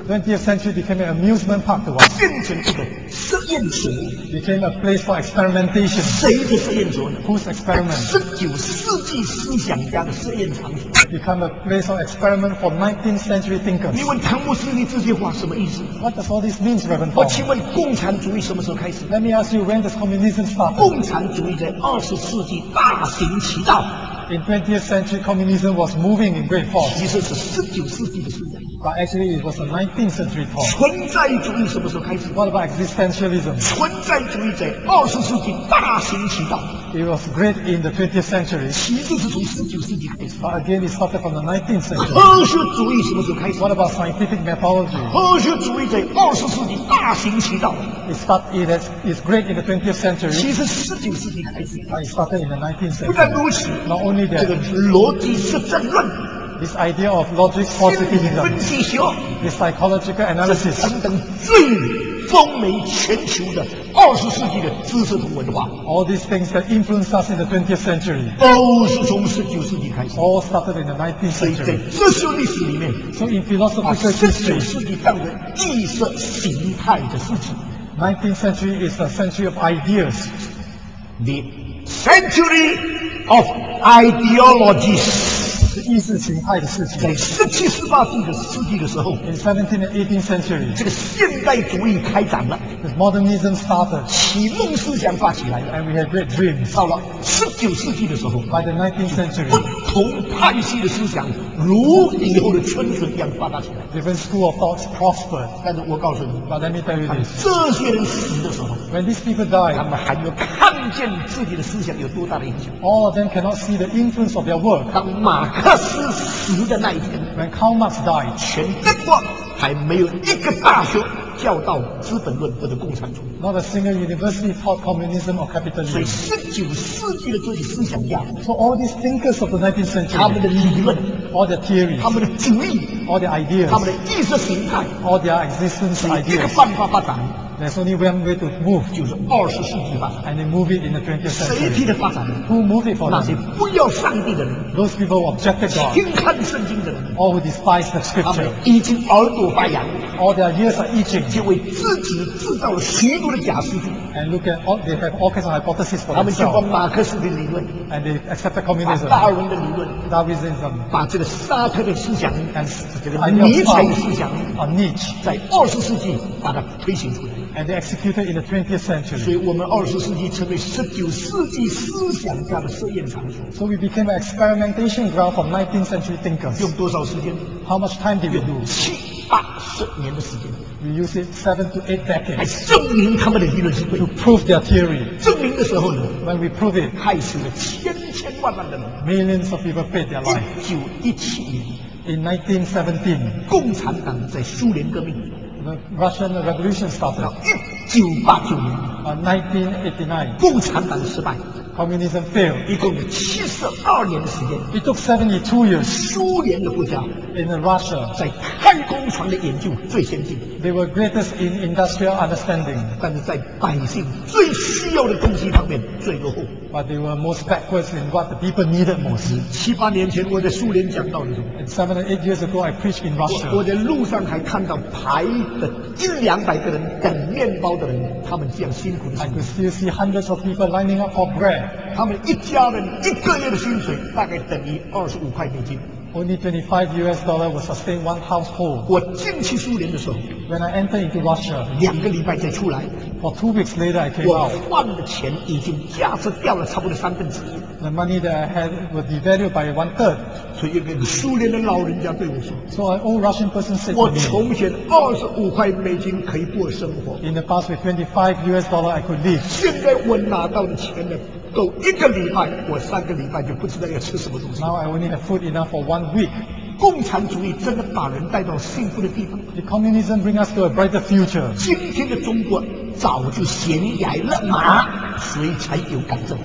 20th century became an amusement park to us. 变成一个实验所。 Became a place for experimentation. 谁的实验所呢？ Whose experiment? 19世纪思想家的实验场所。 Become a place of experiment for 19th century thinkers. 你问唐牧师，你这句话什么意思？ What does all this mean, Reverend 我 Paul? 请问，共产主义什么时候开始？ Let me ask you, when does communism start? 共产主义在20世纪大行其道， In 20th century, communism was moving in great force. 其实是19世纪的思想。 But actually, it was a 19th century thought. 存在主义什么时候开始？ What about existentialism? 存在主义在20世纪大行其道， It was great in the 20th century. 其实是从19世纪开始。 But again, it started from the 19th century. 科学主义什么时候开始？ What about scientific methodology? 科学主义在20世纪大行其道， It's great in the 20th century. 其实19世纪开始。 But it started in the 19th 不但 century. 如此， Not only 这个 that, 逻辑实证论、 this idea of logic 心理 positivism, 分析学， this psychological 这 analysis, 等等最风靡全球的20世纪的知识同文化， all these things that influenced us in the 20th century, 都是从19世纪开始。 all started in the 19th 所以在 century. 哲学历史里面， So in 把 philosophical 19 history, 世纪当成意识形态的事情。 19th century is a century of ideas. The century of ideologies。 是意识形态的事情。 在17、18世纪的时候， In 17th and 18th century, 这个现代主义开展了， as modernism started, 启蒙思想发起来了。 and we had great dreams. 到了19世纪的时候， By the 19th century, 不同派系的思想如以后的春笋一样发达起来。 different school of thoughts prospered. 但是我告诉你， But let me tell you 当 this, 这些人死的时候， when these people 他 died, 们还没有看见自己的思想有多大的影响。 all of them cannot see the influence of their work. 当马克思死的那一天， When Karl Marx died, 全德国还没有一个大学教导资本论或者共产主义。 not a single university taught communism or 所以 capitalism. 19世纪的这些思想家， So all these thinkers of the 19th 他们的 century, 理论、 all their theories, 他们的主义、 all their ideas, 他们的意识形态， all their existence 只有一个 ideas, 办法发展， there's only one way to move, 就是20世纪发展。 and they move it in the 20th 谁替 century. 他发展呢？ Who moved it for 那些 them? 不要上帝的人， Those people who rejected God, 轻看圣经的人， all who despise the 他们 scripture, 已经耳朵发痒， all their ears are itching, 就为自己制造了许多的假思想。 and look at all, they have all kinds of hypotheses for 他们就把 themselves, 马克思的理论、 and they accepted 把 communism, 达尔文的理论、 Darwinism, 把这个沙特的思想、 and 这 the 个 idea 尼 of 采的思想， on Nietzsche, 在20世纪把它推行出来。 and they executed in the 20th 所 century. 以我们20世纪成为19世纪思想家的实验场所。 So we became an experimentation ground for 19th century thinkers. 用多少时间？ How much time did we 用 do? 70-80年的时间， We used it 7 to 8 来 decades 证明他们的理论是对 to 的。 prove their theory. 证明的时候呢， When we prove it, 害死了千万的人。 millions of people paid their life. 1917年， In 1917, 共产党在苏联革命， the Russian Revolution 到 started. 1989年， 1989, 共产党失败， communism failed. 一共有72年的时间。 It took 72 years 苏联的国家 in Russia. 在太空船的研究最先进， They were greatest in industrial understanding, 但是在百姓最需要的东西方面最落后。 but they were most backwards in what the people needed most. 7、8年前我在苏联讲道的时候， And 7 or 8 years ago, I preached in 我 Russia. 在路上还看到排的100-200个人等面包的人，他们这样辛苦的 I 辛苦 could，still see hundreds of people lining up for bread. 他们一家人1个月的薪水大概等于25块美金。 Only $25 would sustain one household. 我进去苏联的时候， When I entered into Russia, 2个礼拜再出来， for 2 weeks later, I came 我 out. 换的钱已经价值掉了差不多1/3。 The money that I had was devalued by 1/3. 所以有个苏联的老人家对我说 So an old Russian person said：“ 我 to me, 从前25块美金可以过生活， in the past with $25 I could live. 现在我拿到的钱呢，够1个礼拜，我3个礼拜就不知道要吃什么东西。 Now I only have food enough for 1 week. 共产主义真的把人带到幸福的地方。 Did communism bring us to a brighter future? 今天的中国早就悬崖勒马，所以才有改正。”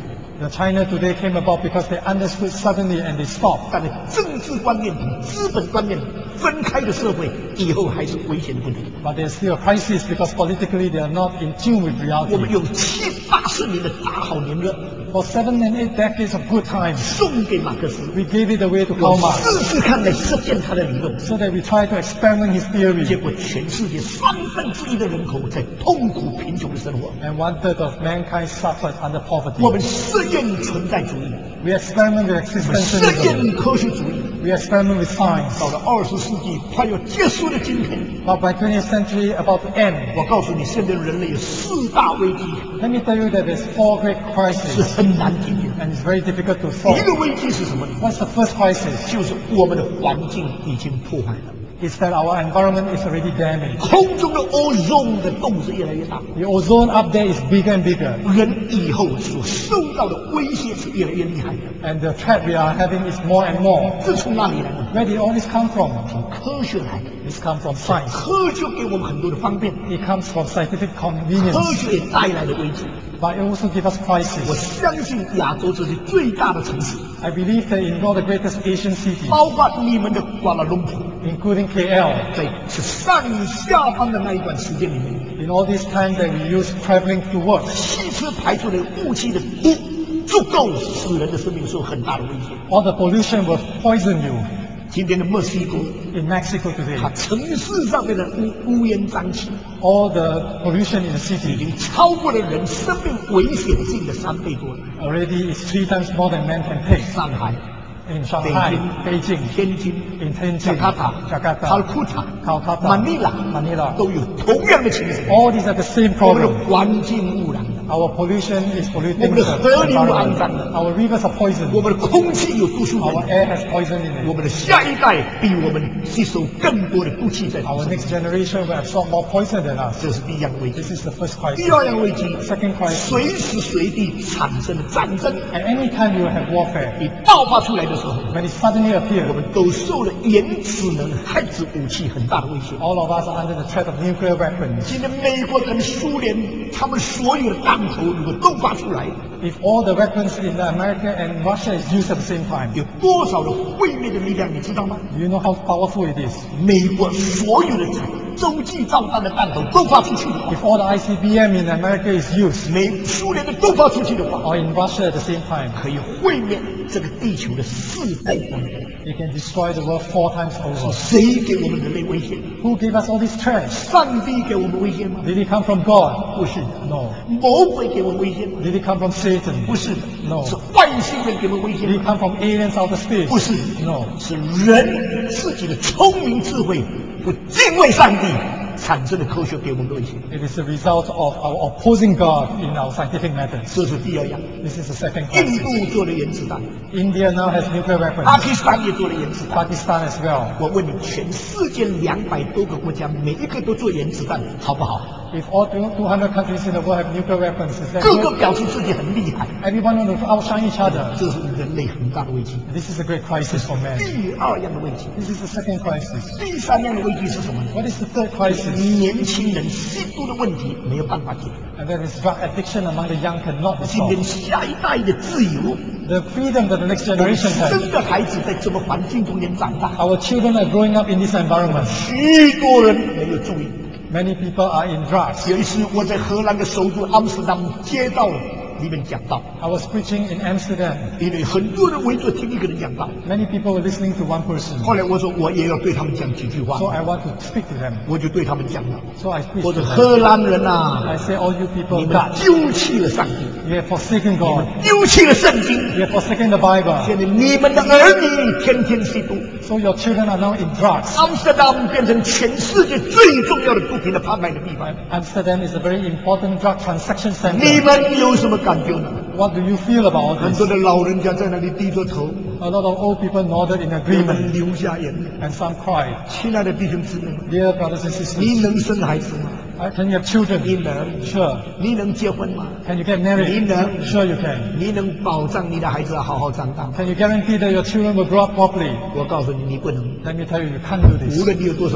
The China today came about because they understood suddenly and they stopped. 但是政治观念同资本观念分开的社会，以后还是危险的不得了。 But there's still a crisis because politically they are not in tune with 我们 reality. 用7、80年的大好年月 For 7 and 8 decades of good times, 送给马克思， we gave it away to 我 Karl Marx 试试看来实践他的理论， so that we try to experiment his 结 theory. 果全世界1/3的人口在痛苦贫穷的生活。 And 1/3 of mankind suffered under 我 poverty. 们实验存在主义， We experiment with 我们实 existentialism. 验科学主义。 We experiment with science. 到了20世纪快要结束的今天， But by 20th century about to end, 我告诉你，现在人类有4大危机 let me tell you that there's 4 great 是 crises 很难解决。 and it's very difficult to 第 solve. 一个危机是什么呢？ What's the first crisis? 就是我们的环境已经破坏了， It's that our environment is already damaged. 空中的 ozone 的洞是越来越大， The ozone up there is bigger and bigger. 人以后所受到的威胁是越来越厉害的。 And the threat we are having is more and more. 这从哪里来呢？ Where did all this come from? 从科学来的。 This comes from science. 科学给我们很多的方便， It comes from scientific 科 convenience. 学也带来了危机。 But it also gives us 我 crisis. 相信亚洲这是最大的城市， I believe that in all the greatest Asian cities, 包括你们的瓜拉隆普， including KL, 在上下班的那一段时间里面， in all this time that we use traveling to work, 汽车排出的雾气的足够使人的生命受很大的威胁。 all the pollution will poison you. 今天的墨西哥， In Mexico 它 today, 城市上面的乌烟瘴气， all the pollution in the 已 city 经超过了人生命危险性的3倍多了。 already is 3 times more than man can take. 上海、 In Shanghai, Beijing, 天津、 in 雅 Tianjin, 加达、 Jakarta, 卡库塔、 Calcutta, 马尼拉 Manila, 都有同样的情形。 all these are the same 我们的 problem. 环境污染， Our pollution is polluting 我们的 the 河流肮 environment. 脏了， Our rivers are 我 poisoned. 们的空气有毒素 Our 在， air has poison in 我 it. 们的下一代比我们吸收更多的毒气在。 Our next generation will absorb more poison than us. 这是第一样危机。 This is the first 第 crisis. 二样危机， Second crisis. 随时随地产生的战争， At any time you will have warfare. 一爆发出来的时候， When it suddenly 我 appears, 们都受了原子能核子武器很大的威胁。 all of us are under the threat of nuclear weapons. 今天美国跟苏联他们所有的弹头如果都发出来， If all the weapons in America and Russia is used at the same time, 有多少的毁灭的力量，你知道吗？ do you know how powerful it is? 美国所有的洲际导弹的弹头都发出去的话， If all the ICBM in America is used, 苏联的都发出去的话， or in Russia at the same time, 可以毁灭这个地球的4倍光年。 it can destroy the world 4 times over. 谁给我们人类威胁？ Who gave us all these threats? 上帝给我们威胁吗？ Did it come from God? 不是的。 No. 魔鬼给我们威胁吗？ Did it come from Satan? 不是的。 No. 是外星人给我们威胁 Did 吗 it？come from aliens out of space? 不是。 No. 是人自己的聪明智慧不敬畏上帝产生的科学给我们的威胁。 It is a result of our opposing God in our scientific methods. 这是第二样。 This is the second 印 crisis. 度做了原子弹， India now has nuclear 巴 weapons. 基斯坦也做了原子弹。 Pakistan as well. 我问你，全世界200多个国家，每一个都做原子弹，好不好？ If all 200 countries in the world have nuclear weapons, is that 个个 good? 表示自己很厉害， Everyone want to outshine each other. 这是人类很大的危机。 This is a great crisis for man. 第二样的危机， This is the second crisis. 第三样的危机是什么呢？ What is the third crisis? 年轻人吸毒的问题没有办法解决。 And that is drug addiction among the young cannot be 今天 solved. 下一代的自由， The freedom that the next generation has. 生的孩子在这么环境中间长大， Our children are growing up in this environment. 许多人没有注意。 Many people are in drugs. 有一次我在荷兰的首都阿姆斯特丹街道里面讲道， I was preaching in Amsterdam. 因为很多人围着听一个人讲道。 Many people were listening to one person. 后来我说我也要对他们讲几句话， So I want to speak to them. 我就对他们讲了， So I preach 我 to 说 them. 荷兰人呐、 I say, all you 你 people 们 Dutch, 丢弃了上帝， you have forsaken 你 God. 们丢弃了圣经， You have forsaken the Bible. 现在你们的儿女天天吸毒， So your children are now in drugs. 阿姆斯特丹变成全世界最重要的毒品的贩卖的地方。 Amsterdam is a very important drug transaction 你 center. 们有什么感觉呢？ What do you feel about all 很 this? 多的老人家在那里低着头， A lot of old people nodded in 有人 agreement 流下眼泪。 and some cried. 亲爱的弟兄姊妹， Dear brothers and 你 sisters, 能生孩子吗？ can you have children? 你能。 Sure. 你能结婚吗？ Can you get 你 married? 能。 Sure you can. 你能保障你的孩子好好长大吗？ Can you guarantee that your children will grow up properly? 我告诉你，你不能。 Let me tell you, you can't do 无 this. 论你有多少钱，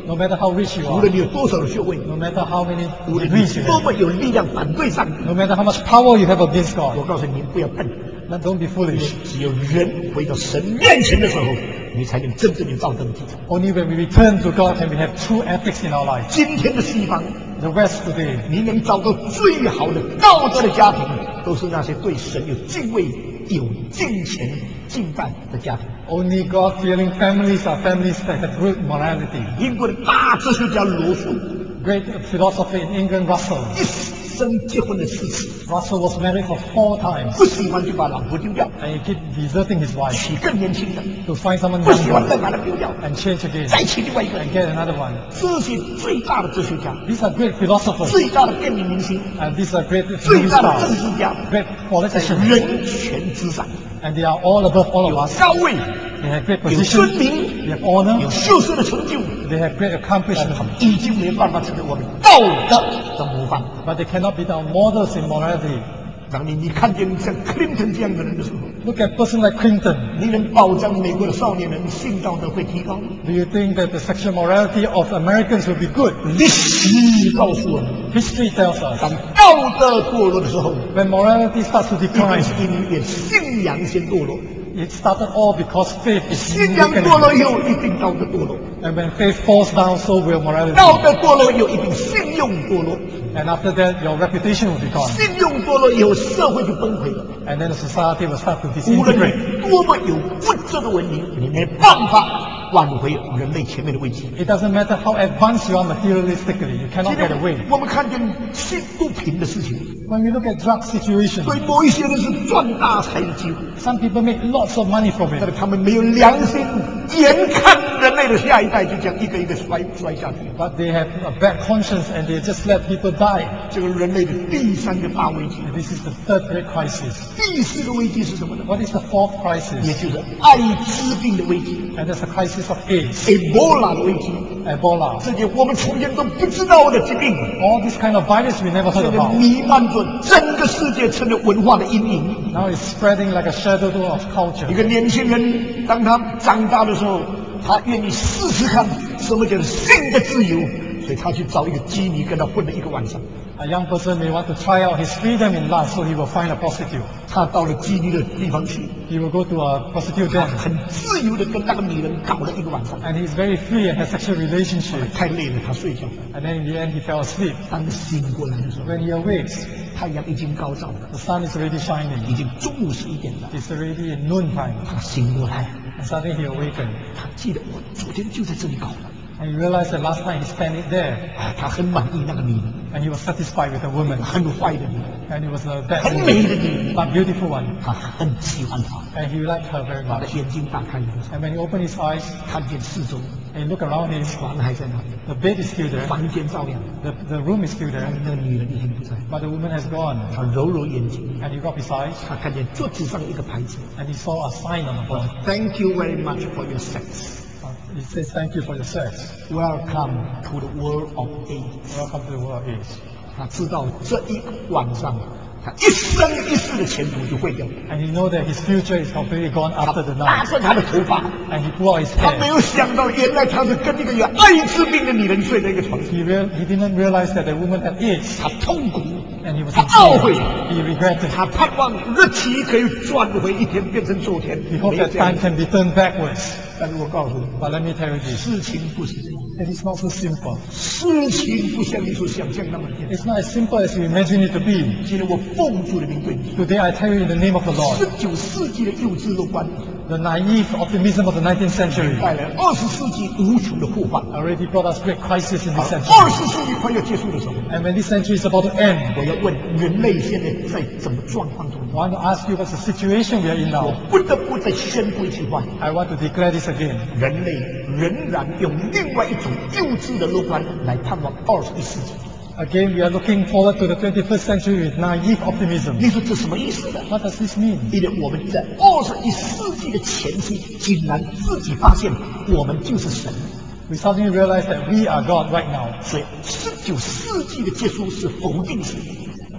No matter how rich you 无 are, 论你有多少的学位， no matter how many 无论你 degrees you 多 have, 么有力量反对上帝， no matter how much power you have against 我 God, 告诉你，不要笨， then don't be 因为 foolish. 只有人回到神面前的时候，你才能真正有道德的基础。 Only when we return to God can we have true ethics in our life. 今天的西方， The West today, 你能找到最好的道德的家庭，都是那些对神有敬畏、有敬虔、敬拜的家庭。 only God-fearing families are families that have good morality. 英国的大哲学家罗素 Great philosopher in England, Russell. 一生结婚了4次， Russell was married for 4 times, 不喜欢就把老婆丢掉， and he kept deserting his wife 娶更年轻的， to find someone 不喜欢再 younger 把她丢掉， and change again 再娶另外一个人 and。get another one. 这些最大的哲学家， These are great philosophers, 最大的电影明星， and these are great 最 movie 大的政 stars, 治家， great 在 politicians, 人权之上 and they are all above all 有 of us. 高位， They have great 有尊 position, 名， they have honor, 有秀色的成就， they have great 但 accomplishment, 他们已经没办法成为我们道德的模范。 but they cannot be our models in morality. 当你看见像克林顿这样的人的时候， Look at a person like Clinton. 你能保障美国的少年人性道德会提高吗？ Do you think that the sexual morality of Americans will be good? 历史告诉我们， History tells us 当道德堕落的时候， when morality starts to 一定 decline, 是因为信仰先堕落， it started all because faith is 信仰堕 weakening. 落以后，一定道德堕落， And when faith falls down, so will morality. 道德堕落以后，一定信用堕落， And after that, your reputation will be gone. 信用堕落以后，社会就崩溃了。 And then the society will start to 无论 disintegrate. 你多么有物质的文明，你没办法挽回人类前面的危机。 It doesn't matter how advanced you are materialistically, you 今 cannot get 天 away. 我们看见性毒品的事情， When we look at drug situation, 对某一些人是赚大财的机会， some people make lots of money from 但 it, 是他们没有良心，眼看人类的下一代就这样一个一个摔下去。 but they have a bad conscience and they just let people die. 这个人类的第3个大危机， This is the third great crisis. 第4个危机是什么呢？ What is the fourth 也 crisis? 就是艾滋病的危机 And that's the crisis of AIDS, ，Ebola 的危机， Ebola. 这些我们从前都不知道的疾病， All this kind of virus we never heard 现在 about. 弥漫着整个世界，成了文化的阴影。 Now it's spreading like a shadow of 一 culture. 个年轻人，当他长大的时候，他愿意试试看什么叫做性的自由，所以他去找一个妓女跟他混了1个晚上。 A young person may want to try out his freedom in lust, so he will find a prostitute. 他到了妓女的地方去， He will go to a prostitute 他 den, 很自由的跟那个女人搞了1个晚上。 and he's very free and has sexual relationship. 太累了，他睡觉。 And then in the end, he fell asleep. 当醒过来的时候， When he awakes, 太阳已经高照了， the sun is already 已 shining. 经中午11点了。 It's already in noontime. 他醒过来， And suddenly he awakened, 他记得我昨天就在这里搞的。 and he realized that last night he spent it there, 他很满意那个女人， and he was satisfied with the woman. 很坏的女人， And it was a bad 很美 woman, 的女人， but beautiful one. 他很喜欢她。 And he liked her very 他的 much. 眼睛打开以后， And when he opened his eyes 看见四周 and he looked around him, 床还在那里， the bed is still there, 房间照样， the room is still 但 there, 是那个女人已经不在。 but the woman has gone. 他揉揉眼睛， And he rubbed his eyes, 他看见桌子上一个牌子 and he saw a sign on the wall. ，Thank you very much for your sex. It says, "Thank you for your sex. Welcome to the world of AIDS." Welcome to the world of AIDS." 他知道这一个晚上，他一生一世的前途就毁掉了。 And he know that his future is completely gone 他 after the 拉 night. 着他的头发， And he pulled out his 他没 hair. 有想到，原来他是跟一个有艾滋病的女人睡在一个床上。 He didn't realize that the woman had AIDS, 他痛苦， and he was 他 in 懊悔， pain. He regretted. 他盼望日期可以转回一天，变成昨天。 He hoped 没有 that 这样 time can be turned backwards. 但是我告诉你， But let me tell you this, 事情不是这样， it is not so simple. 事情不像你所想象那么简单。 It's not as simple as you imagine it to be. 今天我奉主的名对你说， Today I tell you in the name of the Lord, 19世纪的幼稚乐观， the naive optimism of the 19th century 带来20世纪无穷的祸患。 already brought us great crisis in this century. 20世纪快要结束的时候， And when this century is about to end, 我要问人类现在在什么状况中？ I want to ask you what's the situation we are in 我 now. 不得不再宣布一句话： I want to declare this again. 人类仍然用另外一种幼稚的乐观来盼望21世纪。 Again, we are looking forward to the 21st century with naive optimism. 你说这什么意思呢？ What does this mean? 因为我们在21世纪的前期，竟然自己发现我们就是神， We suddenly realize that we are God right now. 所以19世纪的结束是否定式。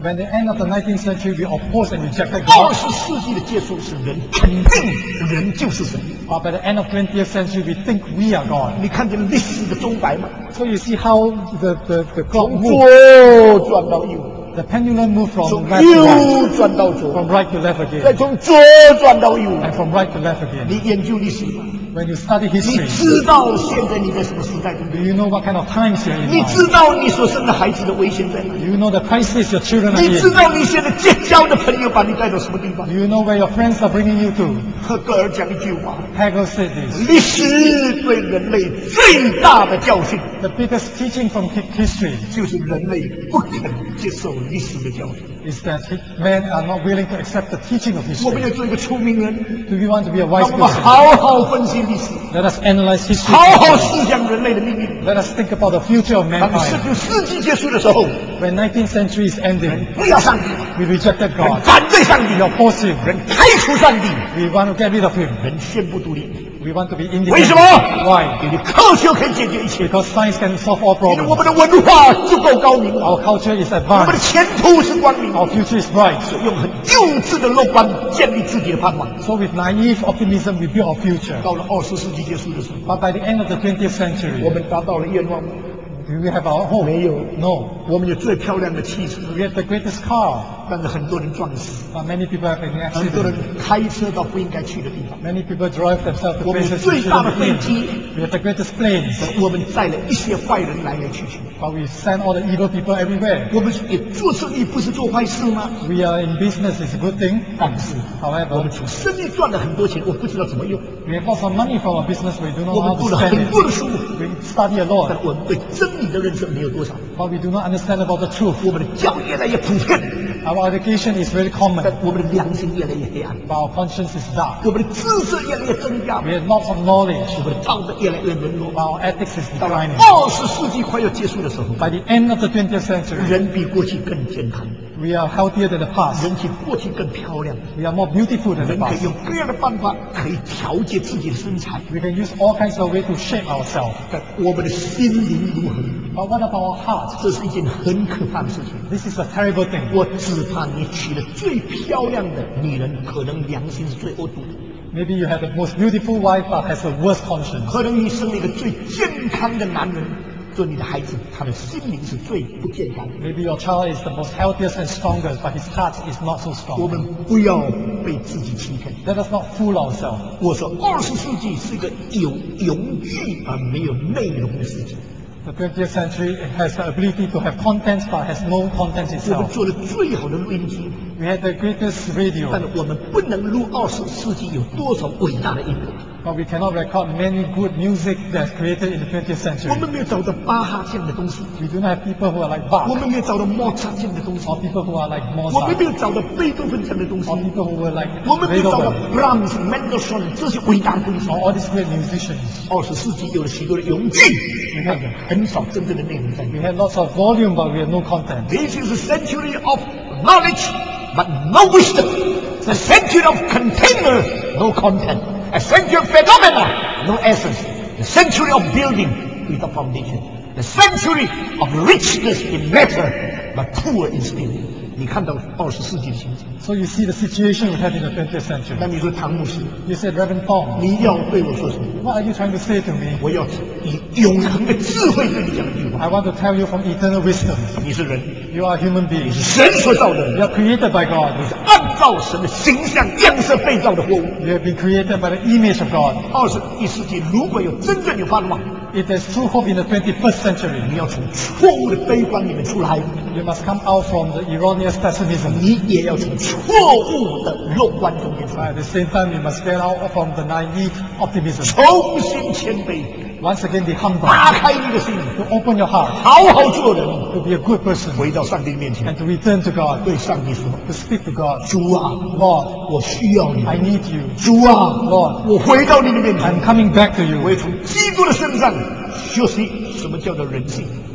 When the end of the 19th century, we opposed and rejected God. 20世纪的结束是人肯定人就是神。 But by the end of 20th century, we think we are God. 你看见历史的钟摆吗？ So you see how the clock 从 moves. 左转到右， The pendulum moves 从 from left to right, 右转到左， from right to left 再 again, 从左转到右。 and from right to left again. 你研究历史吗？ When you study 你 history, 知道现在你在什么时代中？ do you know what kind of times you're in 你 now? 知道你所生的孩子的危险在哪 Do 里？ you know the crisis your children are 你知 in? 道你现在结交的朋友把你带到什么地方 Do？ you know where your friends are bringing you to? 赫格尔讲一句话： Hegel said this. 历史对人类最大的教训， The biggest teaching from history 就是人类不肯接受历史的教训。 is that men are not willing to accept the teaching of 我们 history. 要做一个聪明人， Do we want to be a 让 wise 我们 person? 好好分析历史， Let us analyze history. 好好思想人类的命运。 Let us think about the future of 当 mankind. 19世纪结束的时候， When 19th century is ending, 不要上帝， we rejected 人 God. 反对上帝， We oppose Him. 人开除上帝， We want to get rid of Him. 人宣布独立。 We want to be 为什 independent. 么？ Why? 因为科学可以解决一切， Because science can solve all 因为我 problems. 们的文化足够高明了， Our culture is 我们的 advanced. 前途是光明的。 Our future is bright. 用很幼稚的乐观建立自己的盼望。 So with naive optimism, we build our future. 到了20世纪结束的时候， But by the end of the 20th 我 century, 们达到了愿望吗？ do we have our hope? 没有。 No. 我们有最漂亮的汽车， We have the greatest car, 但是很多人撞死， but many people have been in 很多人 accident. 开车到不应该去的地方。 Many people drive themselves to 我们有 places 最 they 大的 shouldn't 飞 be 机， in. We have the greatest planes, 我们载了一些坏人来来去去。 but we send all the evil people everywhere. 我们也做生意不是做坏事吗？ We are in business, it's a good thing. 但是我 However, 们从生意赚了很多钱，我不知道怎么用。 we have lots of money from our business, we do not 我 know 们 how 读 to 了 spend 很多的 it. 书， We study a 但 lot, 我们对真理的认识没有多少。 but we do not understand about the truth. 我们的教育越来越普遍， Our education is very 但 common, 我们的良心越来越黑暗， but our conscience is dark. 我们的知识越来越增加， We have lots of knowledge, 我们的道德越来越沦落 but。our ethics is 到了 declining. 20世纪快要结束的时候， By the end of the 20th century, 人比过去更健康， we are healthier than the past. 人比过去更漂亮， We are more beautiful than the 人可以 past. 用各样的办法可以调节自己的身材， We can use all kinds of ways to shape ourselves. 但我们的心灵如何？ But what about our heart? 这是一件很可怕的事情。 This is a terrible thing. 我只怕你娶了最漂亮的女人，可能良心是最恶毒的； Maybe you have the most beautiful wife but has the worst conscience. 可能你生了一个最健康的男人做你的孩子，他的心灵是最不健康的。 Maybe your child is the most healthiest and strongest, but his heart is not so 我 strong. 们不要被自己欺骗。 Let us not fool ourselves. 我说，20世纪是一个有用具而没有内容的世界。 The 20th century has the ability to have contents but has no content 我们 itself. 做了最好的录音机， We had the greatest radio, 但我们不能录20世纪有多少伟大的音乐。 but we cannot record many good music that's created in the 20th 我 century. 们没有找到巴哈这样的东西， We do not have people who are like 我 Bach 们没有找到莫扎这样的东西， or people who are like 我们 Mozart 没有找到贝多芬这样的东西 or，people who were like 我们没有找到 Beethoven Brahms、Mendelssohn 这些伟大的东西。 or all these great musicians. 20世纪有了许多的用具，但很少真正的内容在里 We 面。 had lots of volume but we have no content. This is a century of knowledge, but no wisdom. A century of container, no content. A century of phenomena, no essence. A century of building without foundation. The century of richness in matter, but poor in spirit. 你看到20世纪的情景。 So you see the situation we have in the 20th century. 那你说唐牧师， You said, Reverend Tong, 你要对我说什么？ what are you trying to say to me? 我要以永恒的智慧对你讲一句话： I want to tell you from eternal wisdom. 你是人， You are a human 你 being. 是神所造的 You 人， are created by God. 你是按照神的形象样式被造的活物。 You have been created by the image of God. 21世纪如果有真正有盼望， If there's true hope in the 21st century, 你要从错误的悲观里面出来， you must come out from the erroneous pessimism. 你也要从错误的乐观中间出来， At the same time, you must get out from the naive optimism. 重新谦卑， Once again, be humble. 打开你的心， To open your heart. 好好做人， To be a good person. 回到上帝的面前， And to return to God. 对上帝说 To speak to God. 主啊， Lord, 我需要你。 I need you. 主啊， Lord, 我回到你的面前， I'm coming back to 我 you. 也从基督的身上学习什么叫做人性。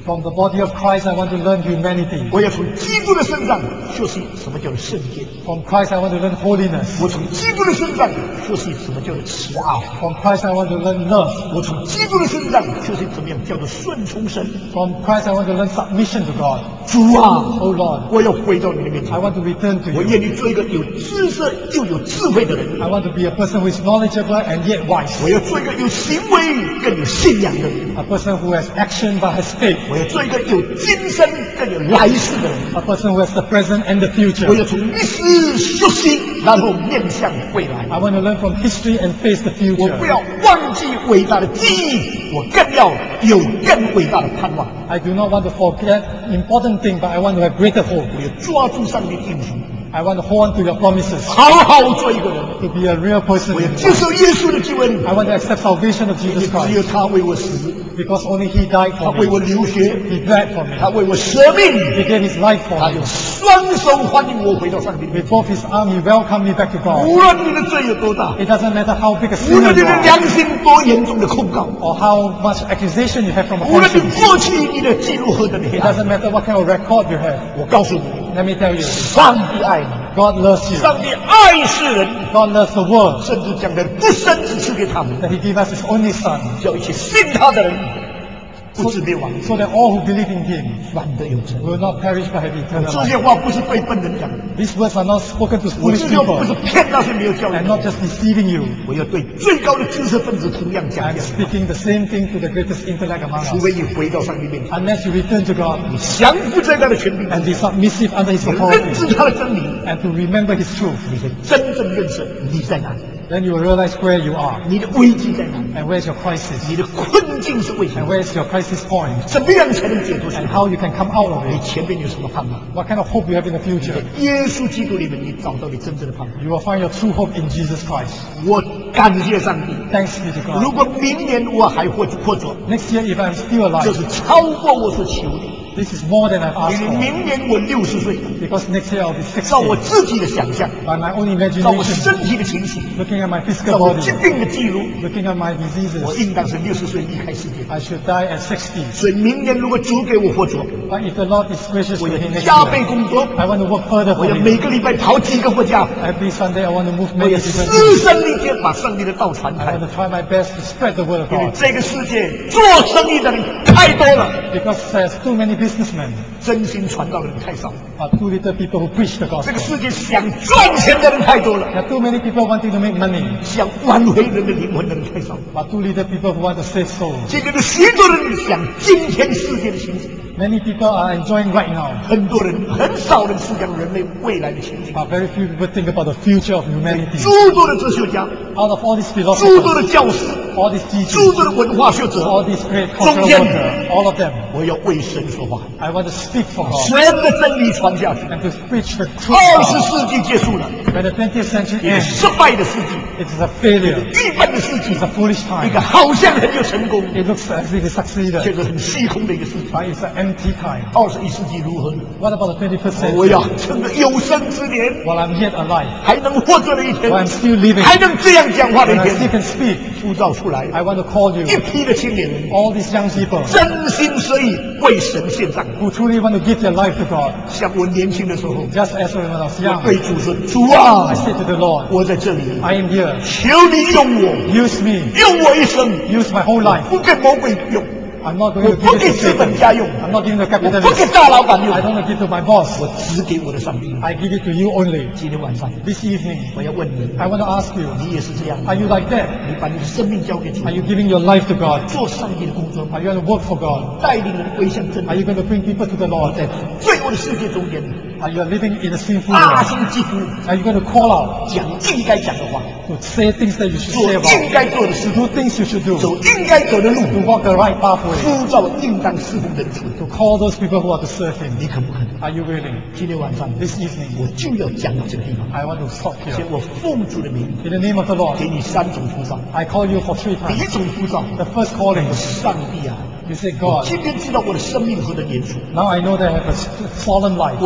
From the body of Christ, I want to learn humanity. 我要从基督的身上学习什么叫做圣洁。 From Christ, I want to learn holiness. 我从基督的身上学习什么叫做慈爱。 From Christ, I want to learn love. 我从基督的身上学习怎么样叫做顺从神。 From Christ, I want to learn submission to God. 主啊， Oh Lord, 我要回到你的面 I 前。 want to return to 我 you. 愿意做一个有知识又有智慧的人。 I want to be a person who is knowledgeable and yet wise. 我要做一个有行为更有信仰的人。 A person who has action but has faith. 我要做一个有今生更有来世的人。 A person who has the present and the 我 future. 要从历史学习，然后面向未来。 I want to learn from history and face the 我 future. 不要忘记伟大的记忆，我更要有更伟大的盼望。 I do not want to forget important things, but I want to have greater hope. 我要抓住上帝的应许， I want to hold on to your promises, 好好做一个人。 to be a real person. 我要 in 接 life. 受耶稣的救恩， I want to accept salvation of 因为 Jesus 只有 Christ 他为我死， because only He died 他 for 为我 me. 流血， He bled for me. 他为我舍命， He gave His life 他 for 用 me. 双手欢迎我回到上帝面 With 前。 both His arms, He welcomed me back to God. 无论你的罪有多大， It doesn't matter how big a 无论 sinner 你 you 的 are 良心多严重的控告， or how much accusation you have from a 无论你 conscience. 过去你的记录何等的黑 It 暗， doesn't matter what kind of record you have. 我告诉你， Let me tell you, 上帝爱你， God loves you. 上帝爱世人， God loves the world. 甚至将他的独生子赐给他们， That He gave us His only Son 叫一切信他的人不至灭亡， so that all who believe in Him 反得有成。 will not perish but have eternal 这 life. 些话不是对笨人讲的， These words are not spoken to 我 foolish 这些话不 people 是骗那些没有教育 and 的 not 人， just deceiving you. 我要对最高的知识分子同样讲 I'm 讲。 speaking the same thing to the greatest intellect among 除 us. 非你回到上帝面前， Unless you return to God 你降服在他的权柄之 and be 下， submissive under His 你认 authority 知他的真理， and to remember His truth, 你才真正认识你在哪里， then you will realize where you are 你的危机在哪里， and where's your crisis 你的困境是为什 and 么， where's your crisis point 怎么样才能解脱出 and 来？ how you can come out of 你 it. 前面有什么盼望？ What kind of hope you have in the 在 future? 耶稣基督里面，你找到你真正的盼望。 You will find your true hope in Jesus Christ. 我感谢上帝。 Thanks be to 如 God. 果明年我还活着， Next year, if I'm still 这 alive, 是超过我所求的。 this is more than I've 因 asked 为 for 明年我60岁， because next year I'll be 照我 60. 自己的想象， By my own 照我 imagination, 身体的情形， looking at my 照 physical 我 body, 疾病的记录， looking at my 我 diseases, 应当是60岁离开世界。 I should die at 60. 所以明年如果主给我活着， But if the Lord is gracious to 我要 me next 加倍 year, 工作， I want to work further 我 for 要 Him. 每个礼拜跑几个国家， Every Sunday, I want to move 我 many 要 different 嘶 places. 声力竭把上帝的道传 I 开 want。to try my best to spread the word of 因为 God 这个世界做生意的人太多了， because there's too many businessmen, 真心传道的人太少。 but too little people who preach the 这个 gospel. 世界想赚钱的人太多了， There are too many people wanting to make money, 想挽回人的灵魂的人太少。 but too little people who want to save souls. 今天的许多人想今天世界的情景， Many people are enjoying right now, 很多人很少人思想人类未来的情景。 but very few people think about the future of humanity. 诸多的哲学家， Out of all these 诸多 philosophers, 的教师， all these 诸 teachers, 多的文化学者， all these great 中 cultural 间 workers, all of them, 我要为神说话， I want to speak for God 神的真理传下去。 and to preach the truth. 20 of 世纪结束了， God. When the 20th century 一个 ends, 失败的世纪， it is a failure. 愚笨的世纪， It's a foolish 一 time. 个好像很有成功， It looks as if it 却 succeeded, 是很虚空的一个世纪。 but it's an empty time. 21世纪如何呢？ What about the 21st 我 century? 要趁着有生之年， While I'm yet alive, 还能活着的一天， while I'm still living, 还能这样讲话的 when 一 I still 天， can speak, 呼召出来 I want to call you, 一批的青年人， all these young people 真心实意为神献上。 who truly want to give their life to God. 像我年轻的时候， Just as when I was 我 young, 对主说：“主啊 I，said to the Lord, 我在这里， I am here. 求你用我， Use me. 用我一生， Use my whole life. 不给魔鬼用， I'm not 我 going to 不 give 给 it to 资本 Satan. 家用， I'm not giving the 我不给 capitalist. 大老板用 I，don't want to give to my boss. 我只给我的上帝用。 I give it to you only. 今天晚上， This evening, 我要问你， I want to ask you, 你也是这样吗 are you like that? 你把你的生命交给主 Are，you giving your life to God? 做上帝的工作吗？ Are you going to work for God? 带领人归向真 Are 理， you going to bring people to the Lord? 在罪恶的世界中间， Are you living in a sinful 大 world? 声疾呼， Are you going to call out 讲应该讲的话， to say things that you should 做 say 应 about? 该做的事 To，do things you should do? 走应该走的路， To walk the right pathway? 呼召应当侍奉的人出来。 To call those people who are to serve Him? 你肯不肯？ Are you willing? 今天晚上 This evening, 我就要讲到这个地方。 I want to stop 先 here. 我奉主的名 In the name of the Lord, 给你3种呼召。 I call you for 3 第一 times. 种呼召， The first calling, 上帝啊， you say, 我 God, 今天知道我的生命何等严肃， now I know that I have a solemn life. 我也今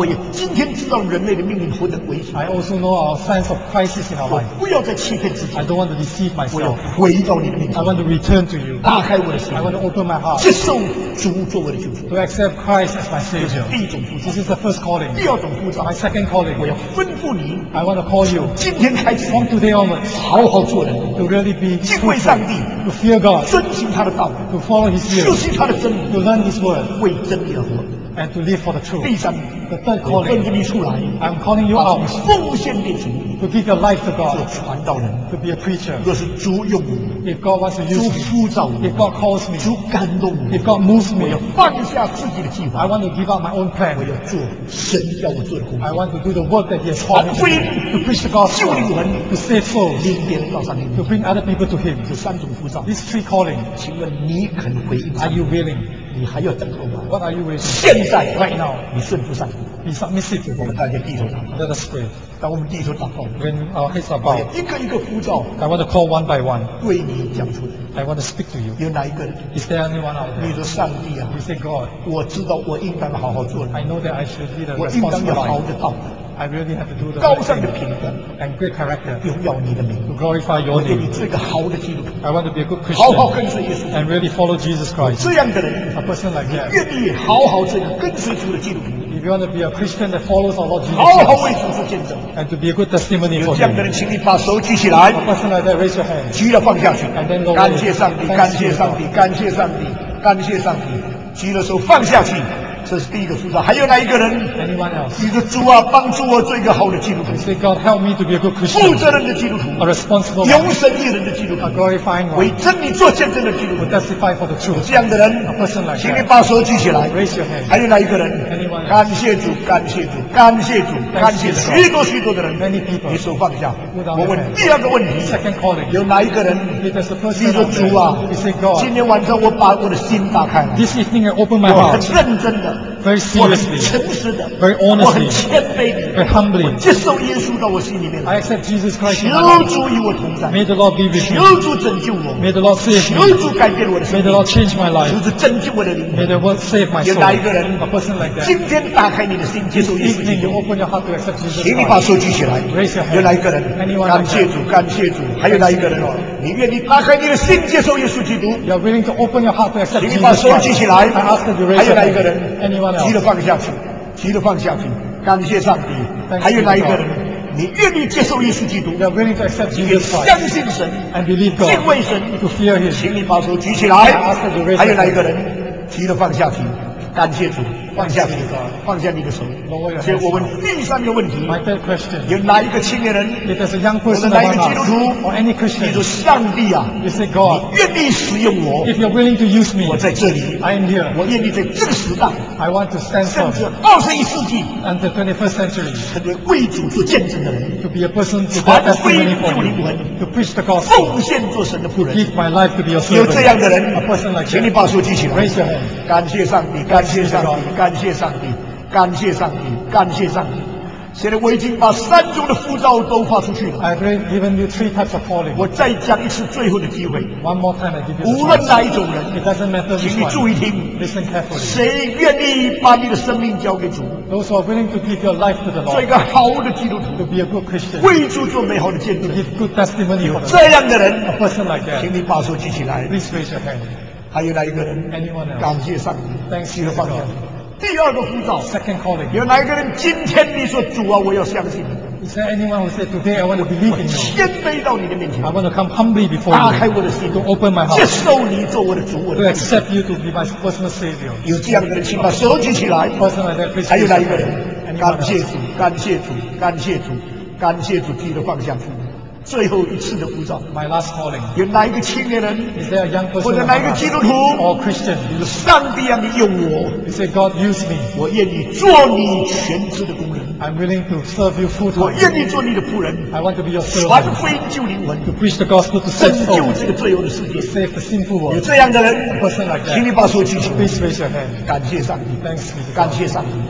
今天知道人类的命运何等危险， I also know our sense of crisis in our 我 life. 不要再欺骗自己 I，don't want to deceive 我要 myself. 回到你的面 I 前， want to return to you. 打开我的心， I want to open my heart 接受主做我的救主。 to accept Christ as my 这是 Savior. 第一种呼召 This。is the first calling. 第二种呼召， My second calling, 我要吩咐你， I want to call you 今天开始 from today onwards 好好做人， to really be 敬畏上帝， to fear God, 遵行他的道， to follow His 学 will, 习他的真理， to learn His word, 为真理而活。 and to live for the truth. 第三， The third 我吩 calling, 咐你出来， I'm calling you 把 out 奉献给主， to give your life to 做 God, 传道人。 to be a preacher. 若是主用我， If God wants to 主 use me, 呼召我， if God calls me, 主感动我， if God moves 我要 me, 放下自己的计 I 划， want to give up my own 我 plan. 要做神要我做的工 I 作， want to do the work that He has called me to do, to preach the gospel, 救灵魂， to save souls, 领别人到上帝面 to 前。 bring other people to Him. 这三种呼召， These three callings, 请问你肯回应 are 上帝？ you willing? 你还要等候吗？ What are you waiting? 现在 Right now, 你顺服上帝。 be submissive to 我们 Him. 大家低头祷告。 Let us pray. 当我们低头祷告， When our heads are 我 bowed, 要一个一个呼召 I want to call one by one. 对你讲出来。 I want to speak to you. 有哪一个人？ Is there anyone out 你 there? 说上帝啊， You say, God, 我知道我应当好好做人， I know that I should lead a 我应当 responsible 有好 life. 的道德， I really have to do the 高 right 尚的 thing 品格， and great character 荣耀你的名。 to glorify 我 your 愿你 name. 做一个好的基督徒， I want to be a good 好好 Christian 跟随耶稣。 and really follow Jesus Christ. 这样的人， A person like that. 愿意好好做一个跟随主的基督徒， If you want to be a Christian that follows our Lord Jesus 好好 Christ 为主做见证。 and to be a good testimony 有 for 这样的 Him. 人，请你把手举起来， A person like that, raise your hand. 举了放下去 And then lower， 感谢上帝， Thanks 感谢上帝，感谢上帝，感谢上帝。举了手放下去，这是第一个呼召。还有哪一个人？ Anyone else? 你说主啊，帮助我做一个好的基督徒 You，say, God, help me to be a good 负 Christian, 责任的基督徒， a responsible 永 one, 神益人的基督徒 a，glorifying 为 one, 真理做见证的基督 who 徒。 testify for the 有 truth. 这样的人 A person like， 请你 that. 把手举起来。 Raise your hand. 还有哪一个人 Anyone？else？ 感谢主，感谢主，感谢主，感谢 Thanks be to God。 许多许多的人。 Many people 你手放下。 Put down 我 your 问 hand。 第二个问题： Second calling. 有哪一个人？ If there's a 你 person 说 out 主啊 there, you say, God, 今天晚上我把我的心打开了， this evening I open my 我很 heart 认真的， very 我很 seriously, 诚实的， very 我很 honestly, 谦卑的， very humbly. 接受耶稣到我心里面 I 来。 accept Jesus Christ 求 in my life. 主与我同在， May the Lord be with 求 me. 主拯救我， May the Lord save 求 me. 主改变我的生 May the 命， Lord change my 求 life. 主拯救我的灵 May 魂。 the Lord save my 有 soul. 哪一个人 A person like that. 今天打开你的心，接 This 受耶稣基 evening 督 you？open your heart to accept Jesus 请你把 Christ. 手举起来。 Raise your hand. 有哪一个人？ Anyone 感 like 谢 that? 主，感谢主。还有哪一个人？你愿意打开你的心，接受耶稣基督？ You are willing to open your heart to accept 请你 Jesus 把手举 Christ. 起来。 I ask that you 还 raise 有 your 哪一个 hand. 人？ Anyone 急 else? 了放下去，急了放下去。感谢上帝。 Thanks 还有哪一 be 个 to 人 God？？ 你愿意接受耶稣基督？ You are willing to accept 你愿 Jesus Christ 相信神， and believe 敬 God, 畏神， to fear Him. 请你把手举起来。 I ask that you raise 还有 your 哪一个 hand. 人？急了放下去，感谢主，放下去 Thanks be to God， 放下你的手。 Lower your 所以 hands 我问 now. 第三个问题： My third question. 有哪一个青年人， If there's a young 或者 person 哪一个 among 基督 us 徒， or any 你 Christian, 说上帝啊， you say, 你 God, 愿意使用我， if you're willing to use me, 我在这里， I am here. 我愿意在这个时代， I want to stand 甚 firm 至21世纪， until 21st century 成为为主做见证的人， to be a person to 传 bear 福音 testimony for 救灵 you, 魂， to preach the gospel, 奉献做神的仆人。 give my life to be your 有 servant. 这样的人 A person like， 请你 that. 把手举起来。 Raise your hand. 感谢上帝，感谢上帝，感谢上帝，感谢上帝，感谢上帝。现在我已经把3种的呼召都发出去了。 I've already given you 3 types of calling. 我再讲一次最后的机会， One more time I give you 无 the 论 chance. 哪一种人， It doesn't matter 请 which 你注意 one. 听， Listen carefully. 谁愿意把你的生命交给主， Those who are willing to give your life to the 做一 Lord, 个好的基督 to 徒， be a good Christian, 为主做美好的见 to 证。 give good testimony for the 这 Lord. 样的人， A person like 请 that, 你把手举起来。 please raise your hand. 还有哪一个人？ Anyone else? 感谢上帝， Thanks 举了 be 放 to 下 God. 第二个呼召， Second calling. 有哪一个人今天你说主啊，我要相信你， Is there anyone who said, today I want to believe in you? 谦卑到你的面前 I，want to come humbly before 打开 you, 我的心， to open my 接 heart, 受你做我的主，我 to 的主。 accept you to be my personal Savior. 有这样的人，请把手举起来。 A person like that, please 还有 raise 哪 your 一个人？ hand. 感 Anyone 谢 else? 主，感谢主，感谢主，感谢主，记得放下去。最后一次的呼召， My last calling. 有哪一个青年人， Is there a young 或 person 者哪一个 among 基 us 督徒， or Christian? 你说上帝啊，你用我， You say, God, use me. 我愿意做你全职的工人， I'm willing to serve you full 我 time. 愿意做你的仆人， I want to be your 传 servant, 福音救灵魂， to preach the gospel, to save 拯救 souls, 这个罪恶的世界 to。save the sinful 有 world. 这样的人 A person like， 请你 that, 把手举起来， please raise your hand. 感谢上帝， Thanks be to 感 God. 谢上帝。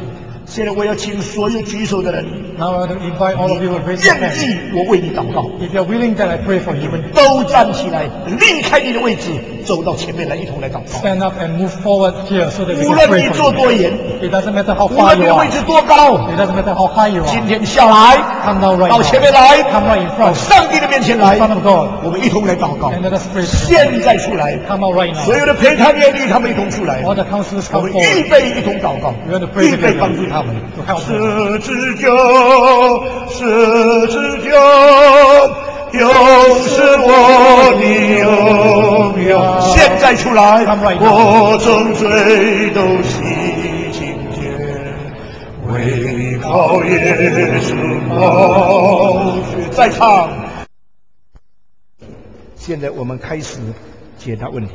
现在我要请所有举手的人， Now I want to invite all of you to raise your 愿 hand. 意我为你祷告， If you're willing, then I pray for 你 you. 们都站起来，离开你的位置，走到前面来，一同来祷告。 Stand up and move forward here so that we 无 can 论 pray 你 for 坐 you. 多远， It doesn't matter how 无 far 论你 you 的位 are. 置多高， It doesn't matter how high you 今 are. 天下来， Come down right 到 now. 前面来， Come right in 到 front. 上帝的面前来 In front of God. 我们一同来祷告。 And let us pray. 现在出来， Come out right 所 now. 有的陪谈员与他们一同出来， All the counselors 我 come 们 forward. 预备一同祷告 We want to，pray 预备 together 帮助他们。 to help them. 十字架，十字架，又是我的荣耀。现在出来， Come right now. 我正罪都洗净天，为靠耶稣宝血。再唱。现在我们开始解答问题。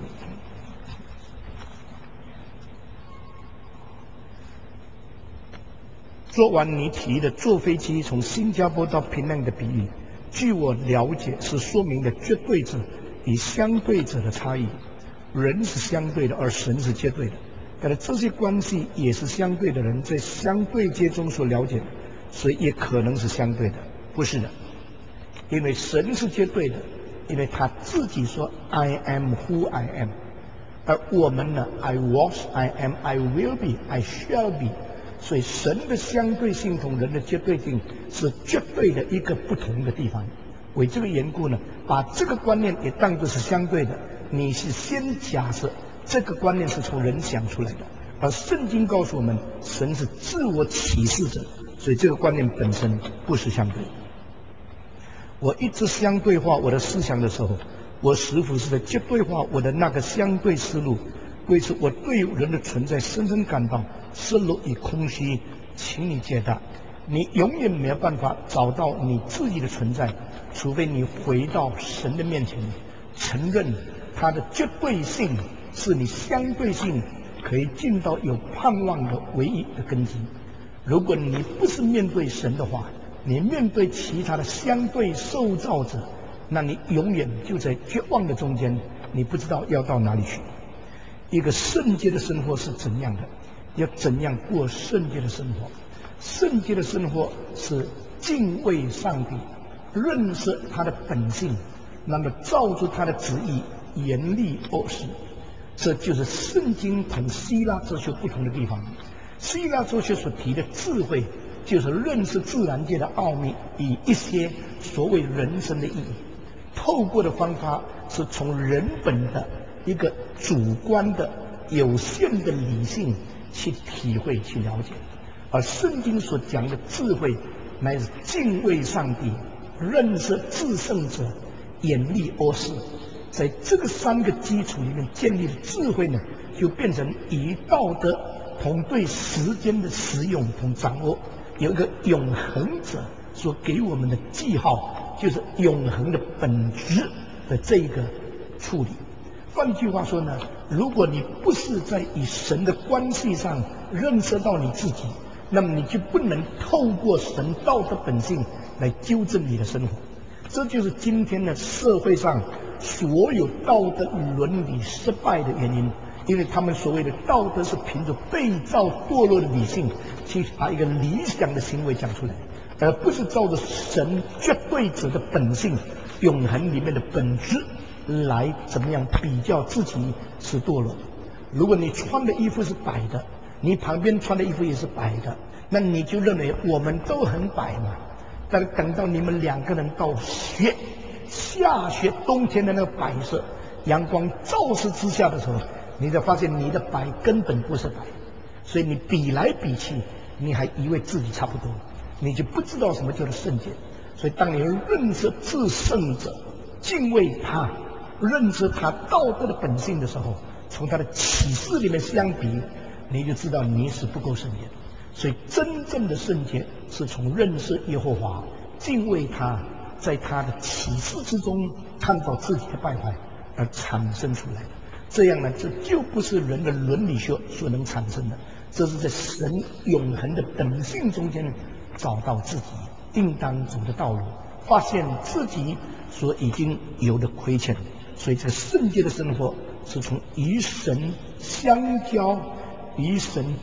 做完你提的坐飞机从新加坡到平壤的比喻，据我了解是说明了绝对者与相对者的差异。人是相对的，而神是绝对的。但是这些关系也是相对的人在相对界中所了解的，所以也可能是相对的，不是的。因为神是绝对的，因为他自己说 I am who I am， 而我们呢 I was I am I will be I shall be。所以神的相对性同人的绝对性是绝对的一个不同的地方。为这个缘故呢，把这个观念也当作是相对的，你是先假设这个观念是从人想出来的，而圣经告诉我们神是自我启示者，所以这个观念本身不是相对。我一直相对化我的思想的时候，我是否是在绝对化我的那个相对思路？为此我对人的存在深深感到失落与空虚，请你解答。你永远没有办法找到你自己的存在，除非你回到神的面前，承认他的绝对性是你相对性可以进到有盼望的唯一的根基。如果你不是面对神的话，你面对其他的相对受造者，那你永远就在绝望的中间，你不知道要到哪里去。一个圣洁的生活是怎样的？要怎样过圣洁的生活？圣洁的生活是敬畏上帝，认识他的本性，那么照着他的旨意严厉恶事。这就是圣经同希腊哲学不同的地方。希腊哲学所提的智慧，就是认识自然界的奥秘与一些所谓人生的意义。透过的方法是从人本的一个主观的有限的理性去体会去了解，而圣经所讲的智慧乃是敬畏上帝，认识至圣者，严厉恶事。在这个三个基础里面建立的智慧呢，就变成以道德同对时间的使用同掌握，有一个永恒者所给我们的记号，就是永恒的本质的这一个处理。换句话说呢，如果你不是在与神的关系上认识到你自己，那么你就不能透过神道的本性来纠正你的生活。这就是今天的社会上所有道德伦理失败的原因，因为他们所谓的道德是凭着被造堕落的理性去把一个理想的行为讲出来，而不是照着神绝对者的本性永恒里面的本质来怎么样比较自己是堕落的。如果你穿的衣服是白的，你旁边穿的衣服也是白的，那你就认为我们都很白嘛。但等到你们两个人到下雪冬天的那个白色阳光照射之下的时候，你才发现你的白根本不是白，所以你比来比去，你还以为自己差不多，你就不知道什么叫做圣洁。所以当你认识至圣者，敬畏他，认识他道德的本性的时候，从他的启示里面相比，你就知道你是不够圣洁的。所以真正的圣洁是从认识耶和华，敬畏他，在他的启示之中看到自己的败坏而产生出来的。这样呢，这就不是人的伦理学所能产生的，这是在神永恒的本性中间找到自己应当走的道路，发现自己所已经有的亏欠。所以这圣洁的生活是从与神相交，与神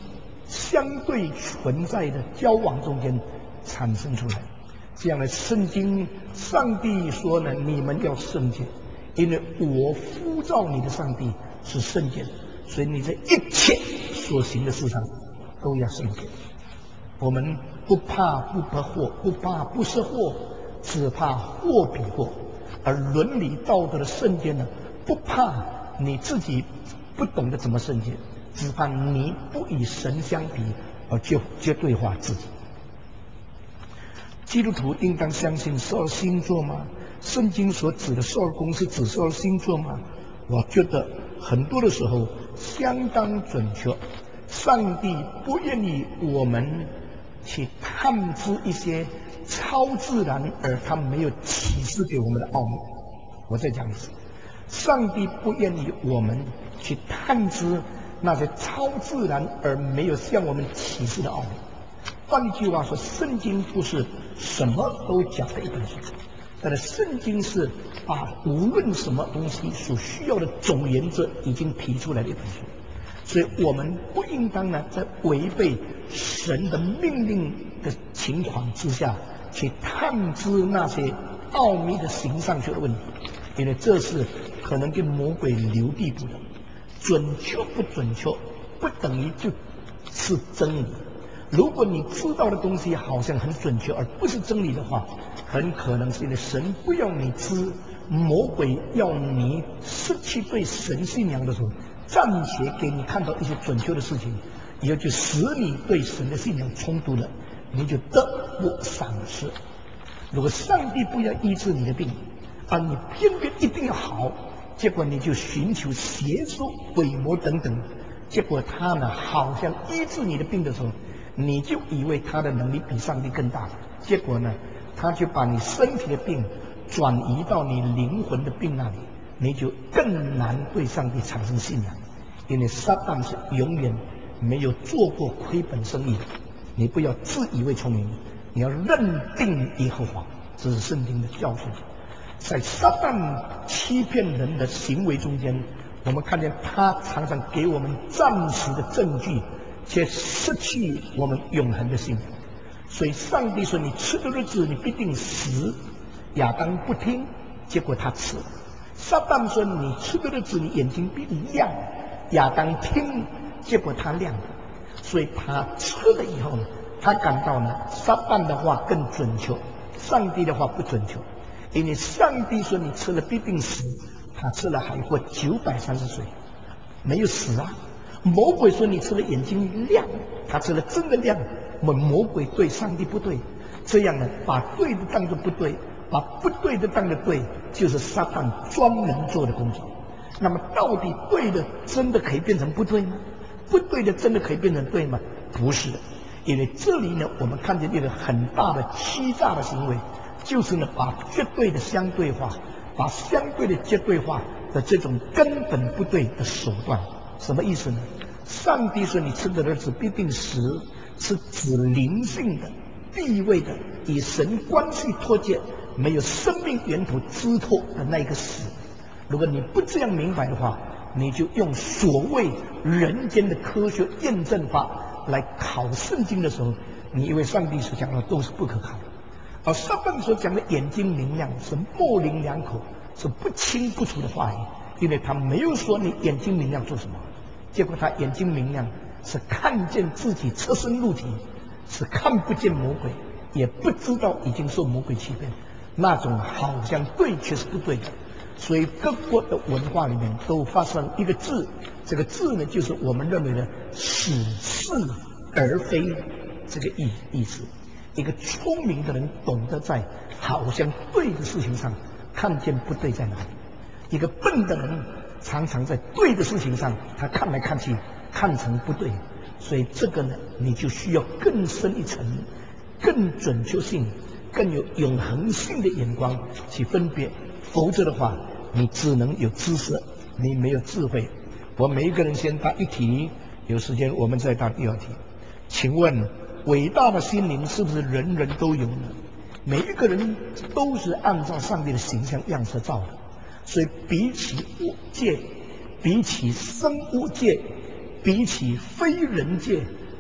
相对存在的交往中间产生出来。这样的圣经，上帝说呢，你们要圣洁，因为我呼召你的上帝是圣洁的，所以你在一切所行的事上都要圣洁。我们不怕不得祸，不怕不是祸，只怕祸比祸。而伦理道德的圣洁呢，不怕你自己不懂得怎么圣洁，只怕你不与神相比而绝对化自己。基督徒应当相信12星座吗？圣经所指的12宫是指12星座吗？我觉得很多的时候相当准确。上帝不愿意我们去探知一些超自然而他没有启示给我们的奥秘。我再讲一次，上帝不愿意我们去探知那些超自然而没有向我们启示的奥秘。换一句话说，圣经不是什么都讲的一本书，但是圣经是把无论什么东西所需要的总原则已经提出来的一本书。所以我们不应当呢，在违背神的命令的情况之下，去探知那些奥秘的形上学的问题，因为这是可能跟魔鬼留地步的。准确不准确，不等于就是真理。如果你知道的东西好像很准确，而不是真理的话，很可能是因为神不要你知，魔鬼要你失去对神信仰的时候，暂且给你看到一些准确的事情，也就使你对神的信仰冲突了，你就得不偿失。如果上帝不要医治你的病，而你偏偏一定要好，结果你就寻求邪术、鬼魔等等，结果他呢好像医治你的病的时候，你就以为他的能力比上帝更大，结果呢他就把你身体的病转移到你灵魂的病那里，你就更难对上帝产生信仰。因为撒旦是永远没有做过亏本生意的。你不要自以为聪明，你要认定耶和华，这是圣经的教训。在撒旦欺骗人的行为中间，我们看见他常常给我们暂时的证据，却失去我们永恒的信仰。所以上帝说，你吃的日子你必定死。亚当不听，结果他吃。撒旦说，你吃的日子你眼睛必定亮。亚当听，结果他亮了。所以他吃了以后呢，他感到呢，撒旦的话更准确，上帝的话不准确。因为上帝说你吃了必定死，他吃了还活930岁，没有死啊。魔鬼说你吃了眼睛亮，他吃了真的亮。魔鬼对，上帝不对，这样呢，把对的当作不对，把不对的当作对，就是撒旦专门做的工作。那么到底对的真的可以变成不对吗？不对的真的可以变成对吗？不是的。因为这里呢，我们看见一个很大的欺诈的行为，就是呢，把绝对的相对化，把相对的绝对化的这种根本不对的手段。什么意思呢？上帝说你吃的日子必定死，是指灵性的、地位的、与神关系脱节、没有生命源头支托的那个死。如果你不这样明白的话，你就用所谓人间的科学验证法来考圣经的时候，你以为上帝所讲的都是不可靠的。而撒旦所讲的眼睛明亮是模棱两可，是不清不楚的话语，因为他没有说你眼睛明亮做什么，结果他眼睛明亮是看见自己侧身入体，是看不见魔鬼，也不知道已经受魔鬼欺骗，那种好像对却是不对的。所以各国的文化里面都发生一个字，这个字呢就是我们认为的似是而非这个意思。一个聪明的人懂得在好像对的事情上看见不对在哪里，一个笨的人常常在对的事情上他看来看去看成不对。所以这个呢，你就需要更深一层、更准确性、更有永恒性的眼光去分别，否则的话你只能有知识，你没有智慧。我每一个人先答一题，有时间我们再答第二题。请问伟大的心灵是不是人人都有呢？每一个人都是按照上帝的形象样式造的，所以比起物界，比起生物界，比起非人界，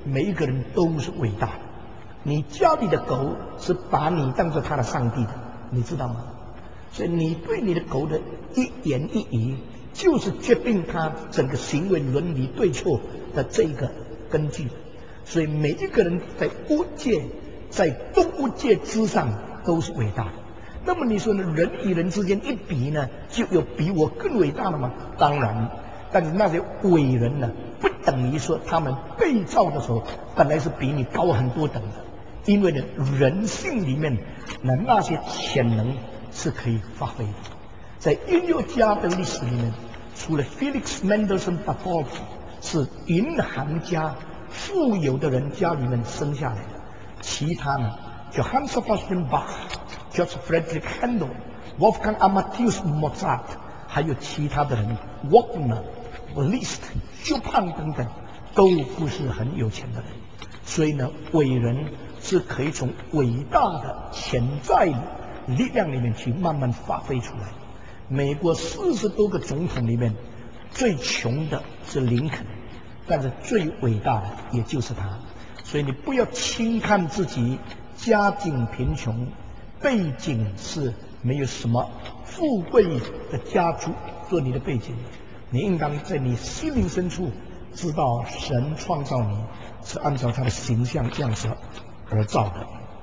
每一个人都是伟大的。你家里的狗是把你当作他的上帝的，你知道吗？所以你对你的狗的一言一语，就是决定它整个行为伦理对错的这个根据。所以每一个人在物界、在动物界之上都是伟大的。那么你说呢？人与人之间一比呢，就有比我更伟大的吗？当然，但是那些伟人呢，不等于说他们被造的时候本来是比你高很多等的，因为呢，人性里面那些潜能是可以发挥的。在音乐家的历史里面，除了 Felix Mendelssohn Bartholdy 是银行家、富有的人家里面生下来的，其他呢，Johann Sebastian Bach、George Friedrich Handel、Wolfgang Amadeus Mozart， 还有其他的人 ，Wagner、Liszt、Chopin 等等，都不是很有钱的人。所以呢，伟人是可以从伟大的潜在力量里面去慢慢发挥出来。美国40多个总统里面，最穷的是林肯，但是最伟大的也就是他。所以你不要轻看自己家境贫穷，背景是没有什么富贵的家族做你的背景，你应当在你心灵深处知道神创造你是按照他的形象样式而造的。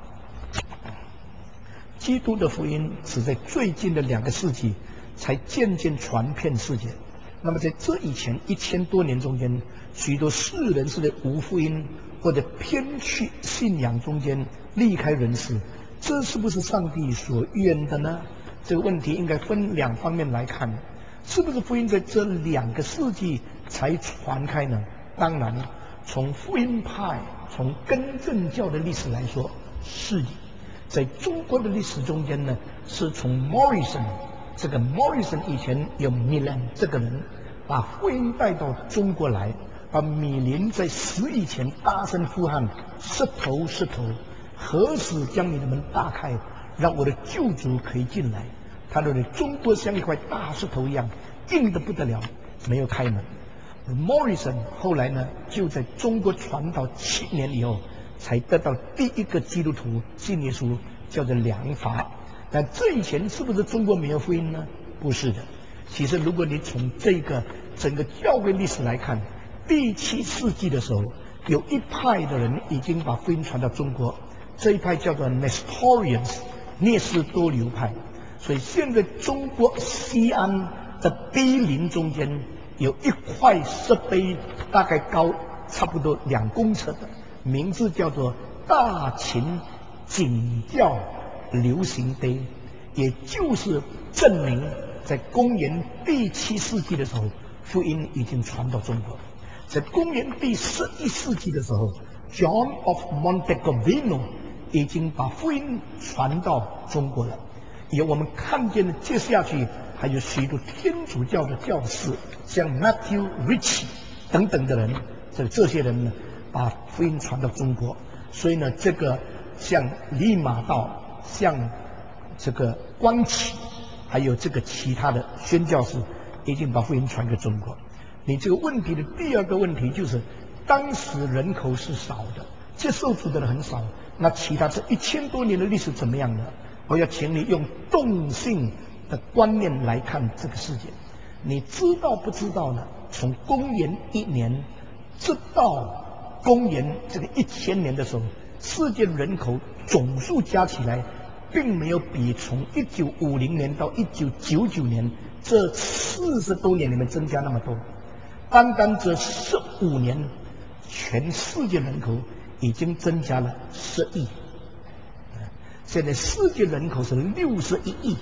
基督的福音只在最近的2个世纪才渐渐传遍世界。那么在这以前1000多年中间，许多世人是在无福音或者偏去信仰中间离开人世，这是不是上帝所愿的呢？这个问题应该分2方面来看。是不是福音在这2个世纪才传开呢？当然，从福音派、从更正教的历史来说，是的。在中国的历史中间呢，是从 Morrison 这个 Morrison 以前有米兰这个人把福音带到中国来，把米林在10以前大声呼喊：石头石头，何时将你的门打开，让我的救主可以进来？他认为中国像一块大石头一样硬得不得了，没有开门。Morrison 后来呢，就在中国传道7年以后，才得到第一个基督徒信耶稣，叫做梁伐。但这以前是不是中国没有福音呢？不是的。其实如果你从这个整个教会历史来看，第7世纪的时候，有一派的人已经把福音传到中国，这一派叫做 Nestorians 聂斯多流派。所以现在中国西安的碑林中间有一块石碑，大概高差不多2公尺的，名字叫做大秦景教流行碑，也就是证明在公元第7世纪的时候，福音已经传到中国。在公元第11世纪的时候 ，John of Montegovino 已经把福音传到中国了。也我们看见的接下去还有许多天主教的教士，像 Matthew Ricci 等等的人，这些人呢，把福音传到中国。所以呢，这个像利玛窦、像这个关启，还有这个其他的宣教士，已经把福音传给中国。你这个问题的第2个问题就是，当时人口是少的，接受主的人很少，那其他这1000多年的历史怎么样呢？我要请你用动性的观念来看这个世界。你知道不知道呢？从公元1年直到公元这个1000年的时候，世界人口总数加起来，并没有比从1950年到1999年这40多年里面增加那么多。单单这15年，全世界人口已经增加了10亿。现在世界人口是61亿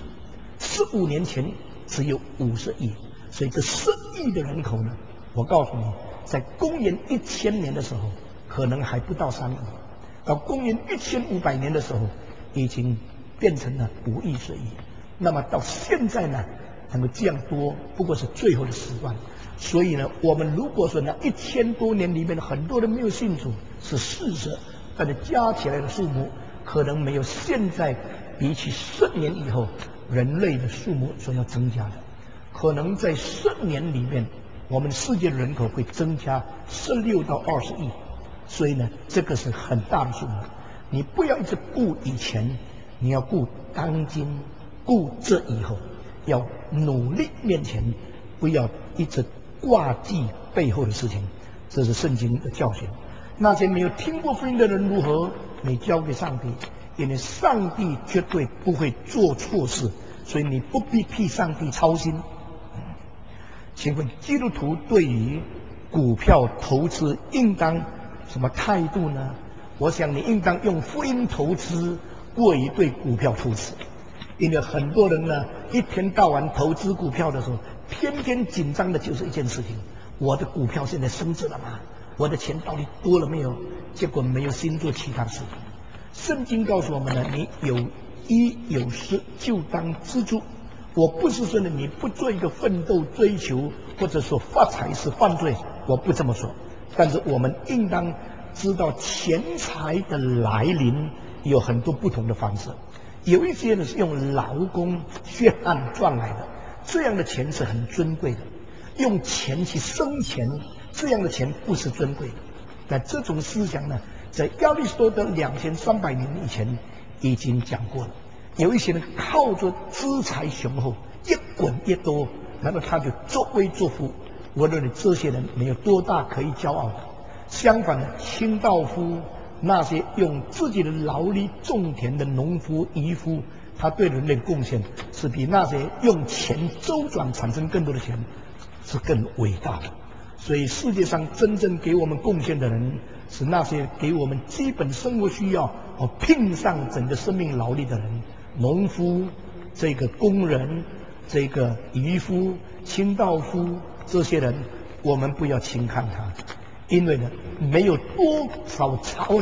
，15年前只有50亿，所以这10亿的人口呢，我告诉你，在公元1000年的时候，可能还不到3亿，到公元1500年的时候，已经变成了5亿10亿。那么到现在呢，能够这样多，不过是最后的时段。所以呢，我们如果说呢，1000多年里面的很多人没有信主是事实，但是加起来的数目可能没有现在比起10年以后人类的数目所要增加的。可能在10年里面，我们世界人口会增加16到20亿， 所以呢，这个是很大的数目。你不要一直顾以前，你要顾当今，顾这以后，要努力面前，不要一直挂记背后的事情。这是圣经的教训。那些没有听过福音的人如何？你交给上帝，因为上帝绝对不会做错事，所以你不必替上帝操心。请问基督徒对于股票投资应当什么态度呢？我想你应当用福音投资过于对股票投资，因为很多人呢，一天到晚投资股票的时候，天天紧张的就是一件事情：我的股票现在升值了吗？我的钱到底多了没有？结果没有心做其他的事情。圣经告诉我们呢，你有衣有食就当知足。我不是说呢，你不做一个奋斗追求，或者说发财是犯罪，我不这么说。但是我们应当知道钱财的来临有很多不同的方式，有一些呢是用劳工血汗赚来的，这样的钱是很尊贵的；用钱去生钱，这样的钱不是尊贵的。那这种思想呢，在亚里士多德2300年以前已经讲过了。有一些人靠着资财雄厚，越滚越多，那么他就作威作福。我认为这些人没有多大可以骄傲的。相反的，清道夫那些用自己的劳力种田的农夫、渔夫，他对人类的贡献是比那些用钱周转产生更多的钱是更伟大的。所以世界上真正给我们贡献的人，是那些给我们基本生活需要拼上整个生命劳力的人。农夫、这个工人、这个渔夫、清道夫，这些人我们不要轻看他，因为呢，没有多少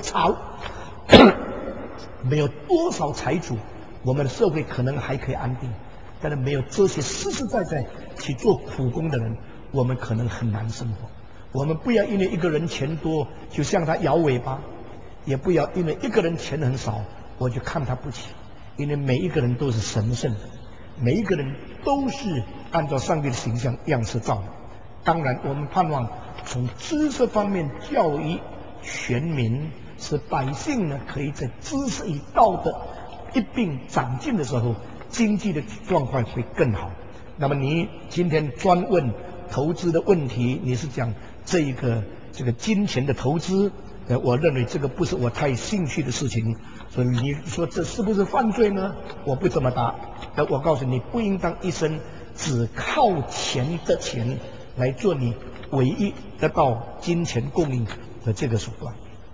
没有多少财主，我们的社会可能还可以安定。但是没有这些实实在在去做苦工的人，我们可能很难生活。我们不要因为一个人钱多就向他摇尾巴，也不要因为一个人钱很少我就看他不起。因为每一个人都是神圣的，每一个人都是按照上帝的形象样式造的。当然我们盼望从知识方面教育全民，使百姓呢可以在知识与道德一并长进的时候，经济的状况会更好。那么你今天专问投资的问题，你是讲这个金钱的投资，我认为这个不是我太兴趣的事情。所以你说这是不是犯罪呢？我不这么答。我告诉你，不应当一生只靠钱的钱来做你唯一得到金钱供应的这个手段。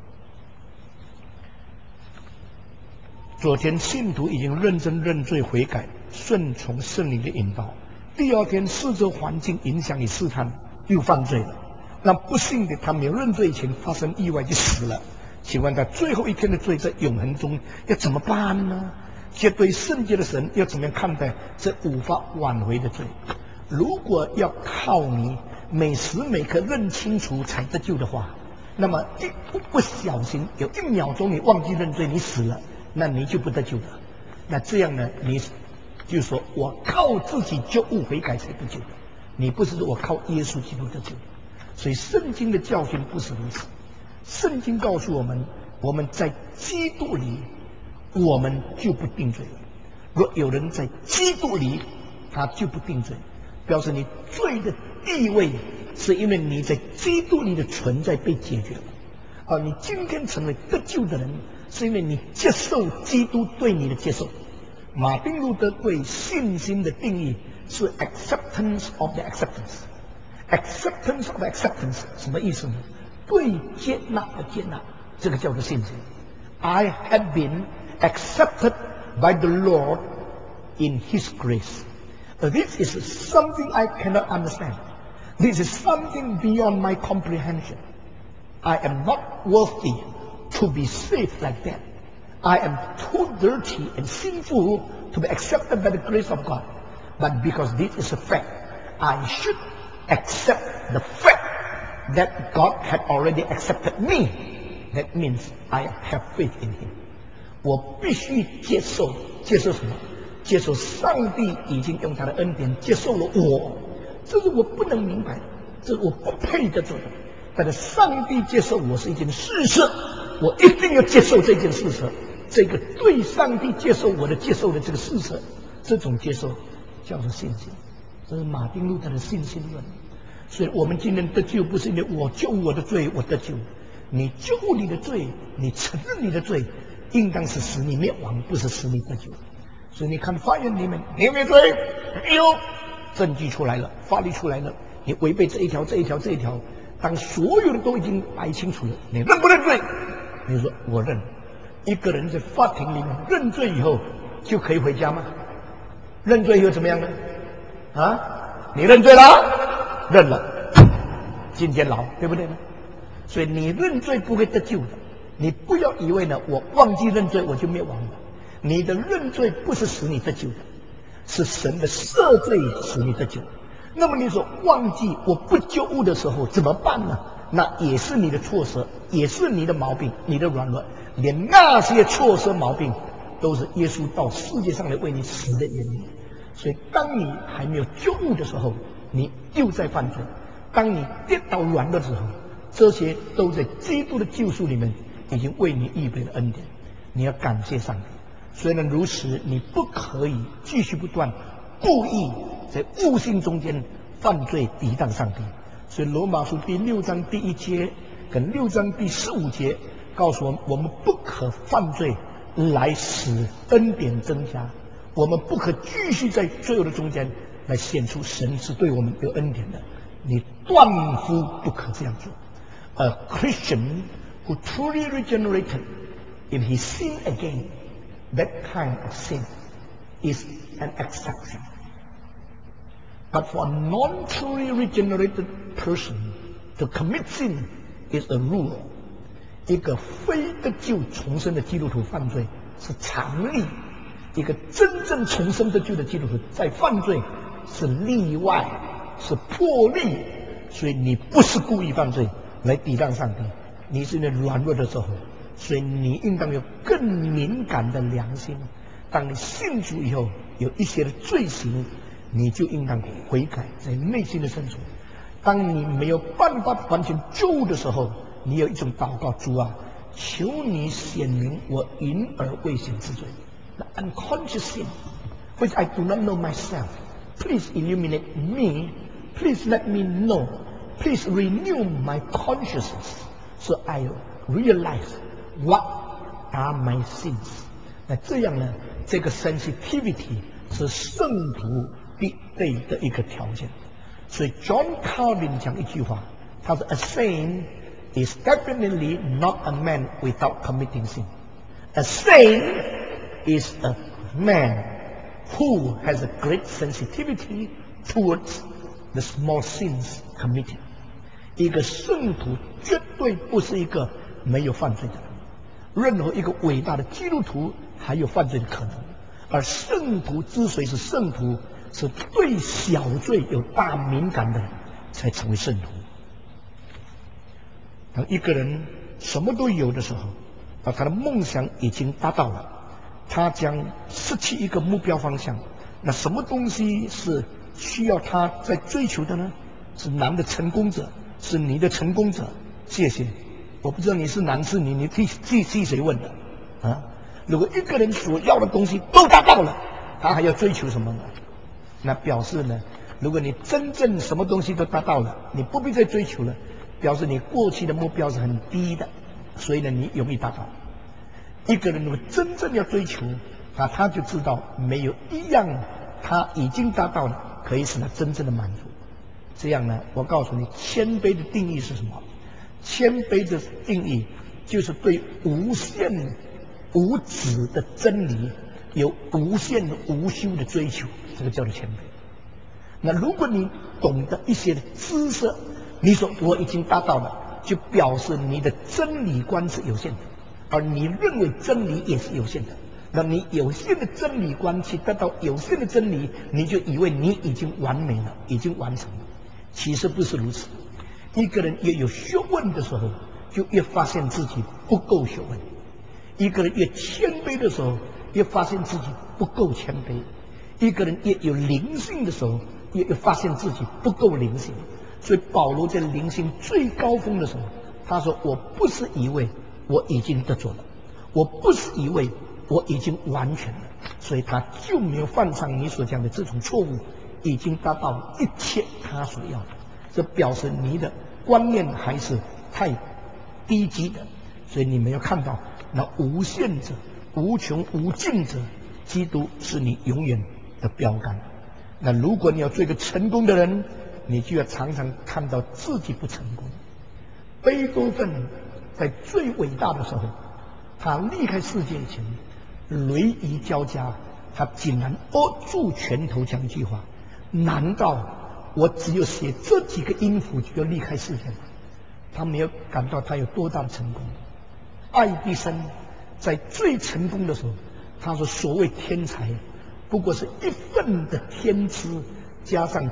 昨天信徒已经认真认罪悔改，顺从圣灵的引导。第二天四周环境影响与试探，又犯罪了。那不幸的他没有认罪前发生意外就死了。请问他最后一天的罪在永恒中要怎么办呢？这对圣洁的神要怎么样看待这无法挽回的罪？如果要靠你每时每刻认清楚才得救的话，那么一不小心有1秒钟你忘记认罪，你死了，那你就不得救了。那这样呢，你就说我靠自己觉悟悔改才得救，你不是说我靠耶稣基督得救。所以圣经的教训不是如此。圣经告诉我们，我们在基督里，我们就不定罪了。若有人在基督里，他就不定罪，表示你罪的地位是因为你在基督里的存在被解决了。而你今天成为得救的人，是因为你接受基督对你的接受。马丁路德对信心的定义是 acceptance of the acceptance。acceptance of acceptance 什么意思呢？对接纳的接纳，这个叫做信心。I have been accepted by the Lord in His grace. This is something I cannot understand. This is something beyond my comprehension. I am not worthy to be saved like that. I am too dirty and sinful to be accepted by the grace of God. But because this is a fact, I should accept the fact that God had already accepted me. That means I have faith in Him. 我必须接受什么？接受上帝已经用他的恩典接受了我，这是我不能明白的，这是我不配得做的。 但是上帝接受我是一件事实，我一定要接受这件事实。这个对上帝接受我的接受的这个事实，这种接受叫做信心。这是马丁路德的信心论。所以我们今天得救，不是因为我救我的罪我得救，你救你的罪，你承认你的罪，应当是使你灭亡，不是使你得救。所以你看法院里面，你有没有罪？没有，证据出来了，法律出来了，你违背这一条这一条这一条，当所有的都已经摆清楚了，你认不认罪？你说我认。一个人在法庭里面认罪以后就可以回家吗？认罪以后怎么样呢？啊，你认罪了，认了，进监牢，对不对呢？所以你认罪不会得救的。你不要以为呢，我忘记认罪我就灭亡了。你的认罪不是使你得救的，是神的赦罪使你得救。那么你说忘记我不救悟的时候怎么办呢？那也是你的错失，也是你的毛病，你的软弱。连那些错失毛病都是耶稣到世界上来为你死的原因。所以当你还没有救悟的时候，你又在犯罪；当你跌倒软弱的时候，这些都在基督的救赎里面已经为你预备了恩典。你要感谢上帝。虽然如此，你不可以继续不断故意在悟性中间犯罪抵挡上帝。所以罗马书第6章第1节跟6章第15节告诉我们，我们不可犯罪来使恩典增加，我们不可继续在罪恶的中间来显出神是对我们有恩典的。你断乎不可这样做。A Christian who truly regenerated, if he sin again, that kind of sin is an exception. But for a non-truly regenerated person to commit sin is a rule. 一个非得救重生的基督徒犯罪是常例，一个真正重生得救的基督徒在犯罪是例外，是破例。所以你不是故意犯罪来抵挡上帝，你是因为软弱的时候，所以你应当有更敏感的良心。当你信主以后，有一些的罪行，你就应当悔改，在内心的深处。当你没有办法完全救的时候，你有一种祷告：主啊，求你显明我隐而未显之罪 ，the unconscious sin which I do not know myself. Please illuminate me. Please let me know. Please renew my consciousness, so I realize what are my sins. 那这样呢，这个 sensitivity 是圣徒必备的一个条件。所以 John Calvin 讲一句话，他说 ：“A saint is definitely not a man without committing sin. A saint is a man who has a great sensitivity towards the small sins committed.” 一个圣徒绝对不是一个没有犯罪的人，任何一个伟大的基督徒还有犯罪的可能，而圣徒之所以是圣徒，是对小罪有大敏感的人才成为圣徒。当一个人什么都有的时候，他的梦想已经达到了，他将失去一个目标方向。那什么东西是需要他在追求的呢？是男的成功者，是你的成功者。谢谢，我不知道你是男是女，你替谁问的啊？如果一个人所要的东西都达到了，他还要追求什么呢？那表示呢，如果你真正什么东西都达到了，你不必再追求了，表示你过去的目标是很低的，所以呢，你容易达到。一个人如果真正要追求，他就知道没有一样他已经达到了可以使他真正的满足。这样呢，我告诉你，谦卑的定义是什么？谦卑的定义就是对无限无止的真理有无限的无休的追求，这个叫做谦卑。那如果你懂得一些的知识，你说我已经达到了，就表示你的真理观是有限的，而你认为真理也是有限的。那你有限的真理观去得到有限的真理，你就以为你已经完美了，已经完成了。其实不是如此。一个人越有学问的时候，就越发现自己不够学问；一个人越谦卑的时候，越发现自己不够谦卑；一个人越有灵性的时候，越发现自己不够灵性。 所以保罗在灵性最高峰的时候，他说：“我不是以为我已经得着了，我不是以为我已经完全了。”所以他就没有犯上你所讲的这种错误，已经达到一切他所要的。这表示你的观念还是太低级的。所以你们要看到那无限者、无穷无尽者，基督是你永远的标杆。那如果你要做一个成功的人，你就要常常看到自己不成功。贝多芬在最伟大的时候，他离开世界前，雷雨交加，他竟然握住拳头讲一句话：难道我只有写这几个音符就要离开世界吗？他没有感到他有多大的成功。爱迪生在最成功的时候，他说：所谓天才，不过是1分的天资加上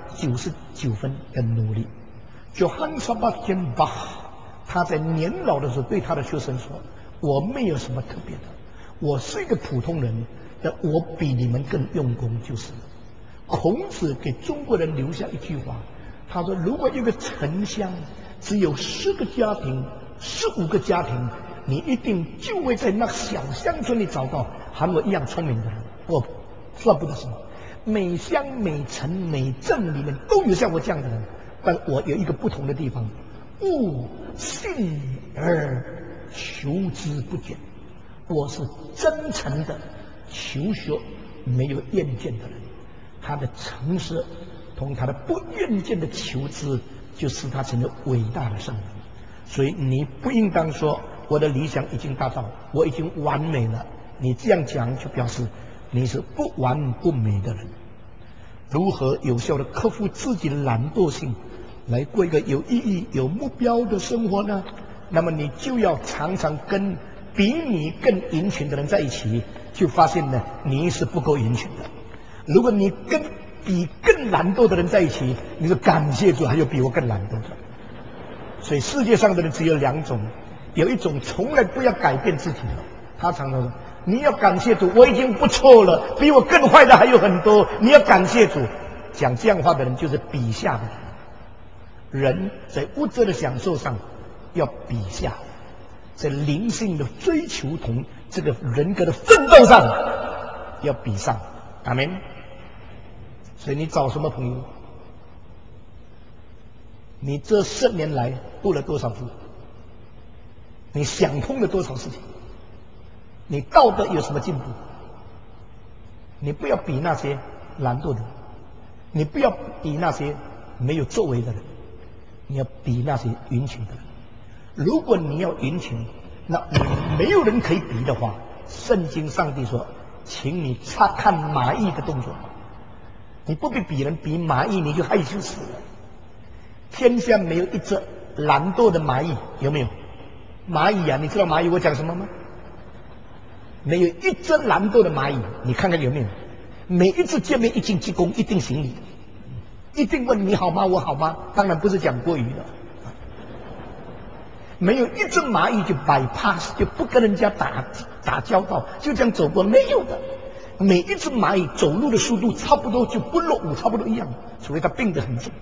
99分的努力。Johann Sebastian Bach， 他在年老的时候对他的学生说：我没有什么特别的，我是一个普通人，但我比你们更用功就是了。孔子给中国人留下一句话，他说：如果一个城乡只有10个家庭、15个家庭，你一定就会在那小乡村里找到和我一样聪明的人。我算不得什么，每乡每城每镇里面都有像我这样的人，但我有一个不同的地方：勿信而求之不倦。我是真诚的求学，没有厌倦的人。他的诚实同他的不厌倦的求知，就使他成了伟大的圣人。所以你不应当说我的理想已经达到，我已经完美了。你这样讲就表示你是不完不美的人。如何有效地克服自己的懒惰性，来过一个有意义、有目标的生活呢？那么你就要常常跟比你更殷勤的人在一起，就发现呢，你是不够殷勤的。如果你跟比更懒惰的人在一起，你说感谢主，还有比我更懒惰的。所以世界上的人只有2种，有一种从来不要改变自己的，他常常说：你要感谢主，我已经不错了，比我更坏的还有很多，你要感谢主。讲这样话的人就是比下的人。人在物质的享受上要比下，在灵性的追求同这个人格的奋斗上要比上。阿们。所以你找什么朋友？你这10年来布了多少字？你想通了多少事情？你道德有什么进步？你不要比那些懒惰的人，你不要比那些没有作为的人，你要比那些殷勤的人。如果你要殷勤，那没有人可以比的话，圣经上帝说，请你察看蚂蚁的动作。你不比别人，比蚂蚁你就害羞死了。天下没有一只懒惰的蚂蚁，有没有？蚂蚁啊，你知道蚂蚁我讲什么吗？没有一只懒惰的蚂蚁，你看看有没有？每一次见面一进鸡公，一定行礼，一定问你好吗？我好吗？当然不是讲国语的。没有一只蚂蚁就bypass，就不跟人家打交道，就这样走过，没有的。每一只蚂蚁走路的速度差不多就不落伍，差不多一样，除非它病得很重。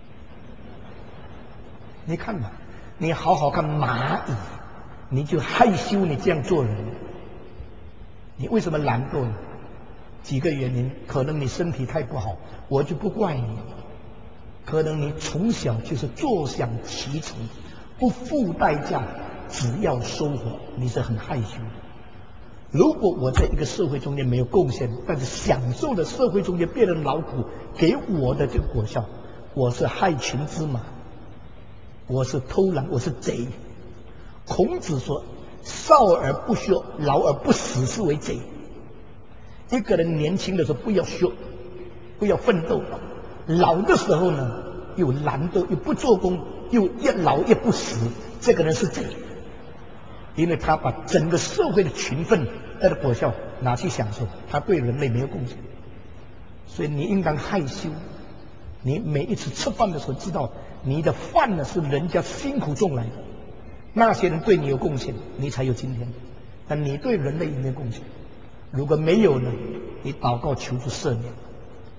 你看吧，你好好看蚂蚁，你就害羞，你这样做人。你为什么懒惰呢？几个原因，可能你身体太不好，我就不怪你。可能你从小就是坐享其成，不付代价，只要收获，你是很害羞的。如果我在一个社会中间没有贡献，但是享受了社会中间别人劳苦给我的这个果效，我是害群之马，我是偷懒，我是贼。孔子说：少而不学，老而不死是为贼。一个人年轻的时候不要学，不要奋斗，老的时候呢又懒惰，又不做工，又越老越不死，这个人是贼。因为他把整个社会的群分的果效拿去享受，他对人类没有贡献。所以你应当害羞。你每一次吃饭的时候，知道你的饭呢是人家辛苦种来的，那些人对你有贡献，你才有今天。但你对人类有没有贡献？如果没有呢，你祷告求主赦免。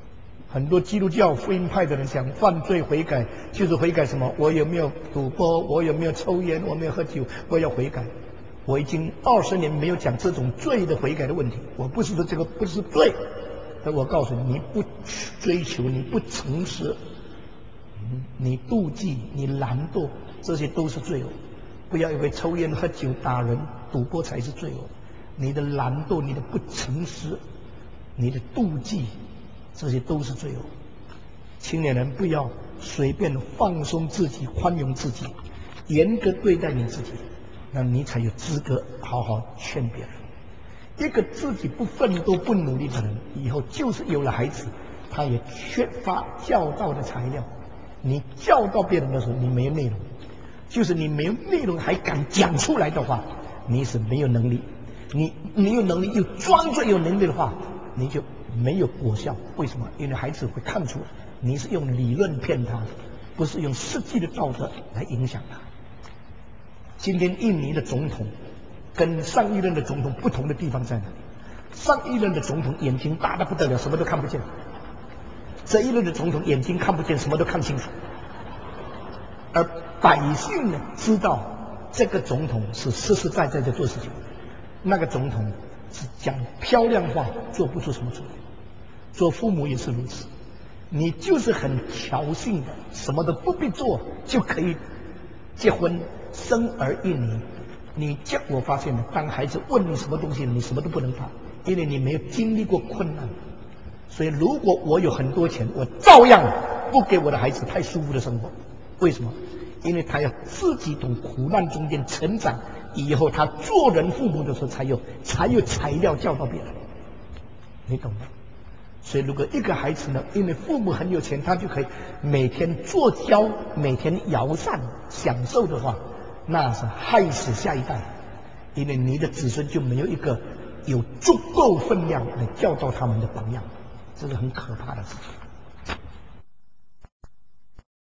很多基督教福音派的人想犯罪悔改，就是悔改什么？我有没有赌博？我有没有抽烟？我没有喝酒？我要悔改。我已经20年没有讲这种罪的悔改的问题。我不是说这个不是罪，但我告诉你，你不追求，你不诚实，你妒忌，你懒惰，这些都是罪恶。不要以为抽烟、喝酒、打人、赌博才是罪恶。你的懒惰，你的不诚实，你的妒忌，这些都是罪恶。青年人不要随便放松自己，宽容自己，严格对待你自己，那你才有资格好好劝别人。一个自己不奋斗、不努力的人，以后就是有了孩子，他也缺乏教导的材料。你教导别人的时候，你没有内容，就是你没有内容还敢讲出来的话，你是没有能力。你没有能力又装作有能力的话，你就没有果效。为什么？因为孩子会看出你是用理论骗他，不是用实际的道德来影响他。今天印尼的总统跟上一任的总统不同的地方在哪里？上一任的总统眼睛大得不得了，什么都看不见；这一任的总统眼睛看不见，什么都看清楚。而百姓呢，知道这个总统是实实在在的做事情，那个总统是讲漂亮话，做不出什么作用。做父母也是如此，你就是很侥幸的，什么都不必做就可以结婚生儿育女。你结果发现了，当孩子问你什么东西，你什么都不能答，因为你没有经历过困难。所以如果我有很多钱，我照样不给我的孩子太舒服的生活。为什么？因为他要自己从苦难中间成长，以后他做人父母的时候才有材料教导别人。你懂吗？所以如果一个孩子呢，因为父母很有钱，他就可以每天做交，每天摇扇享受的话，那是害死下一代。因为你的子孙就没有一个有足够分量来教导他们的榜样，这是很可怕的事情。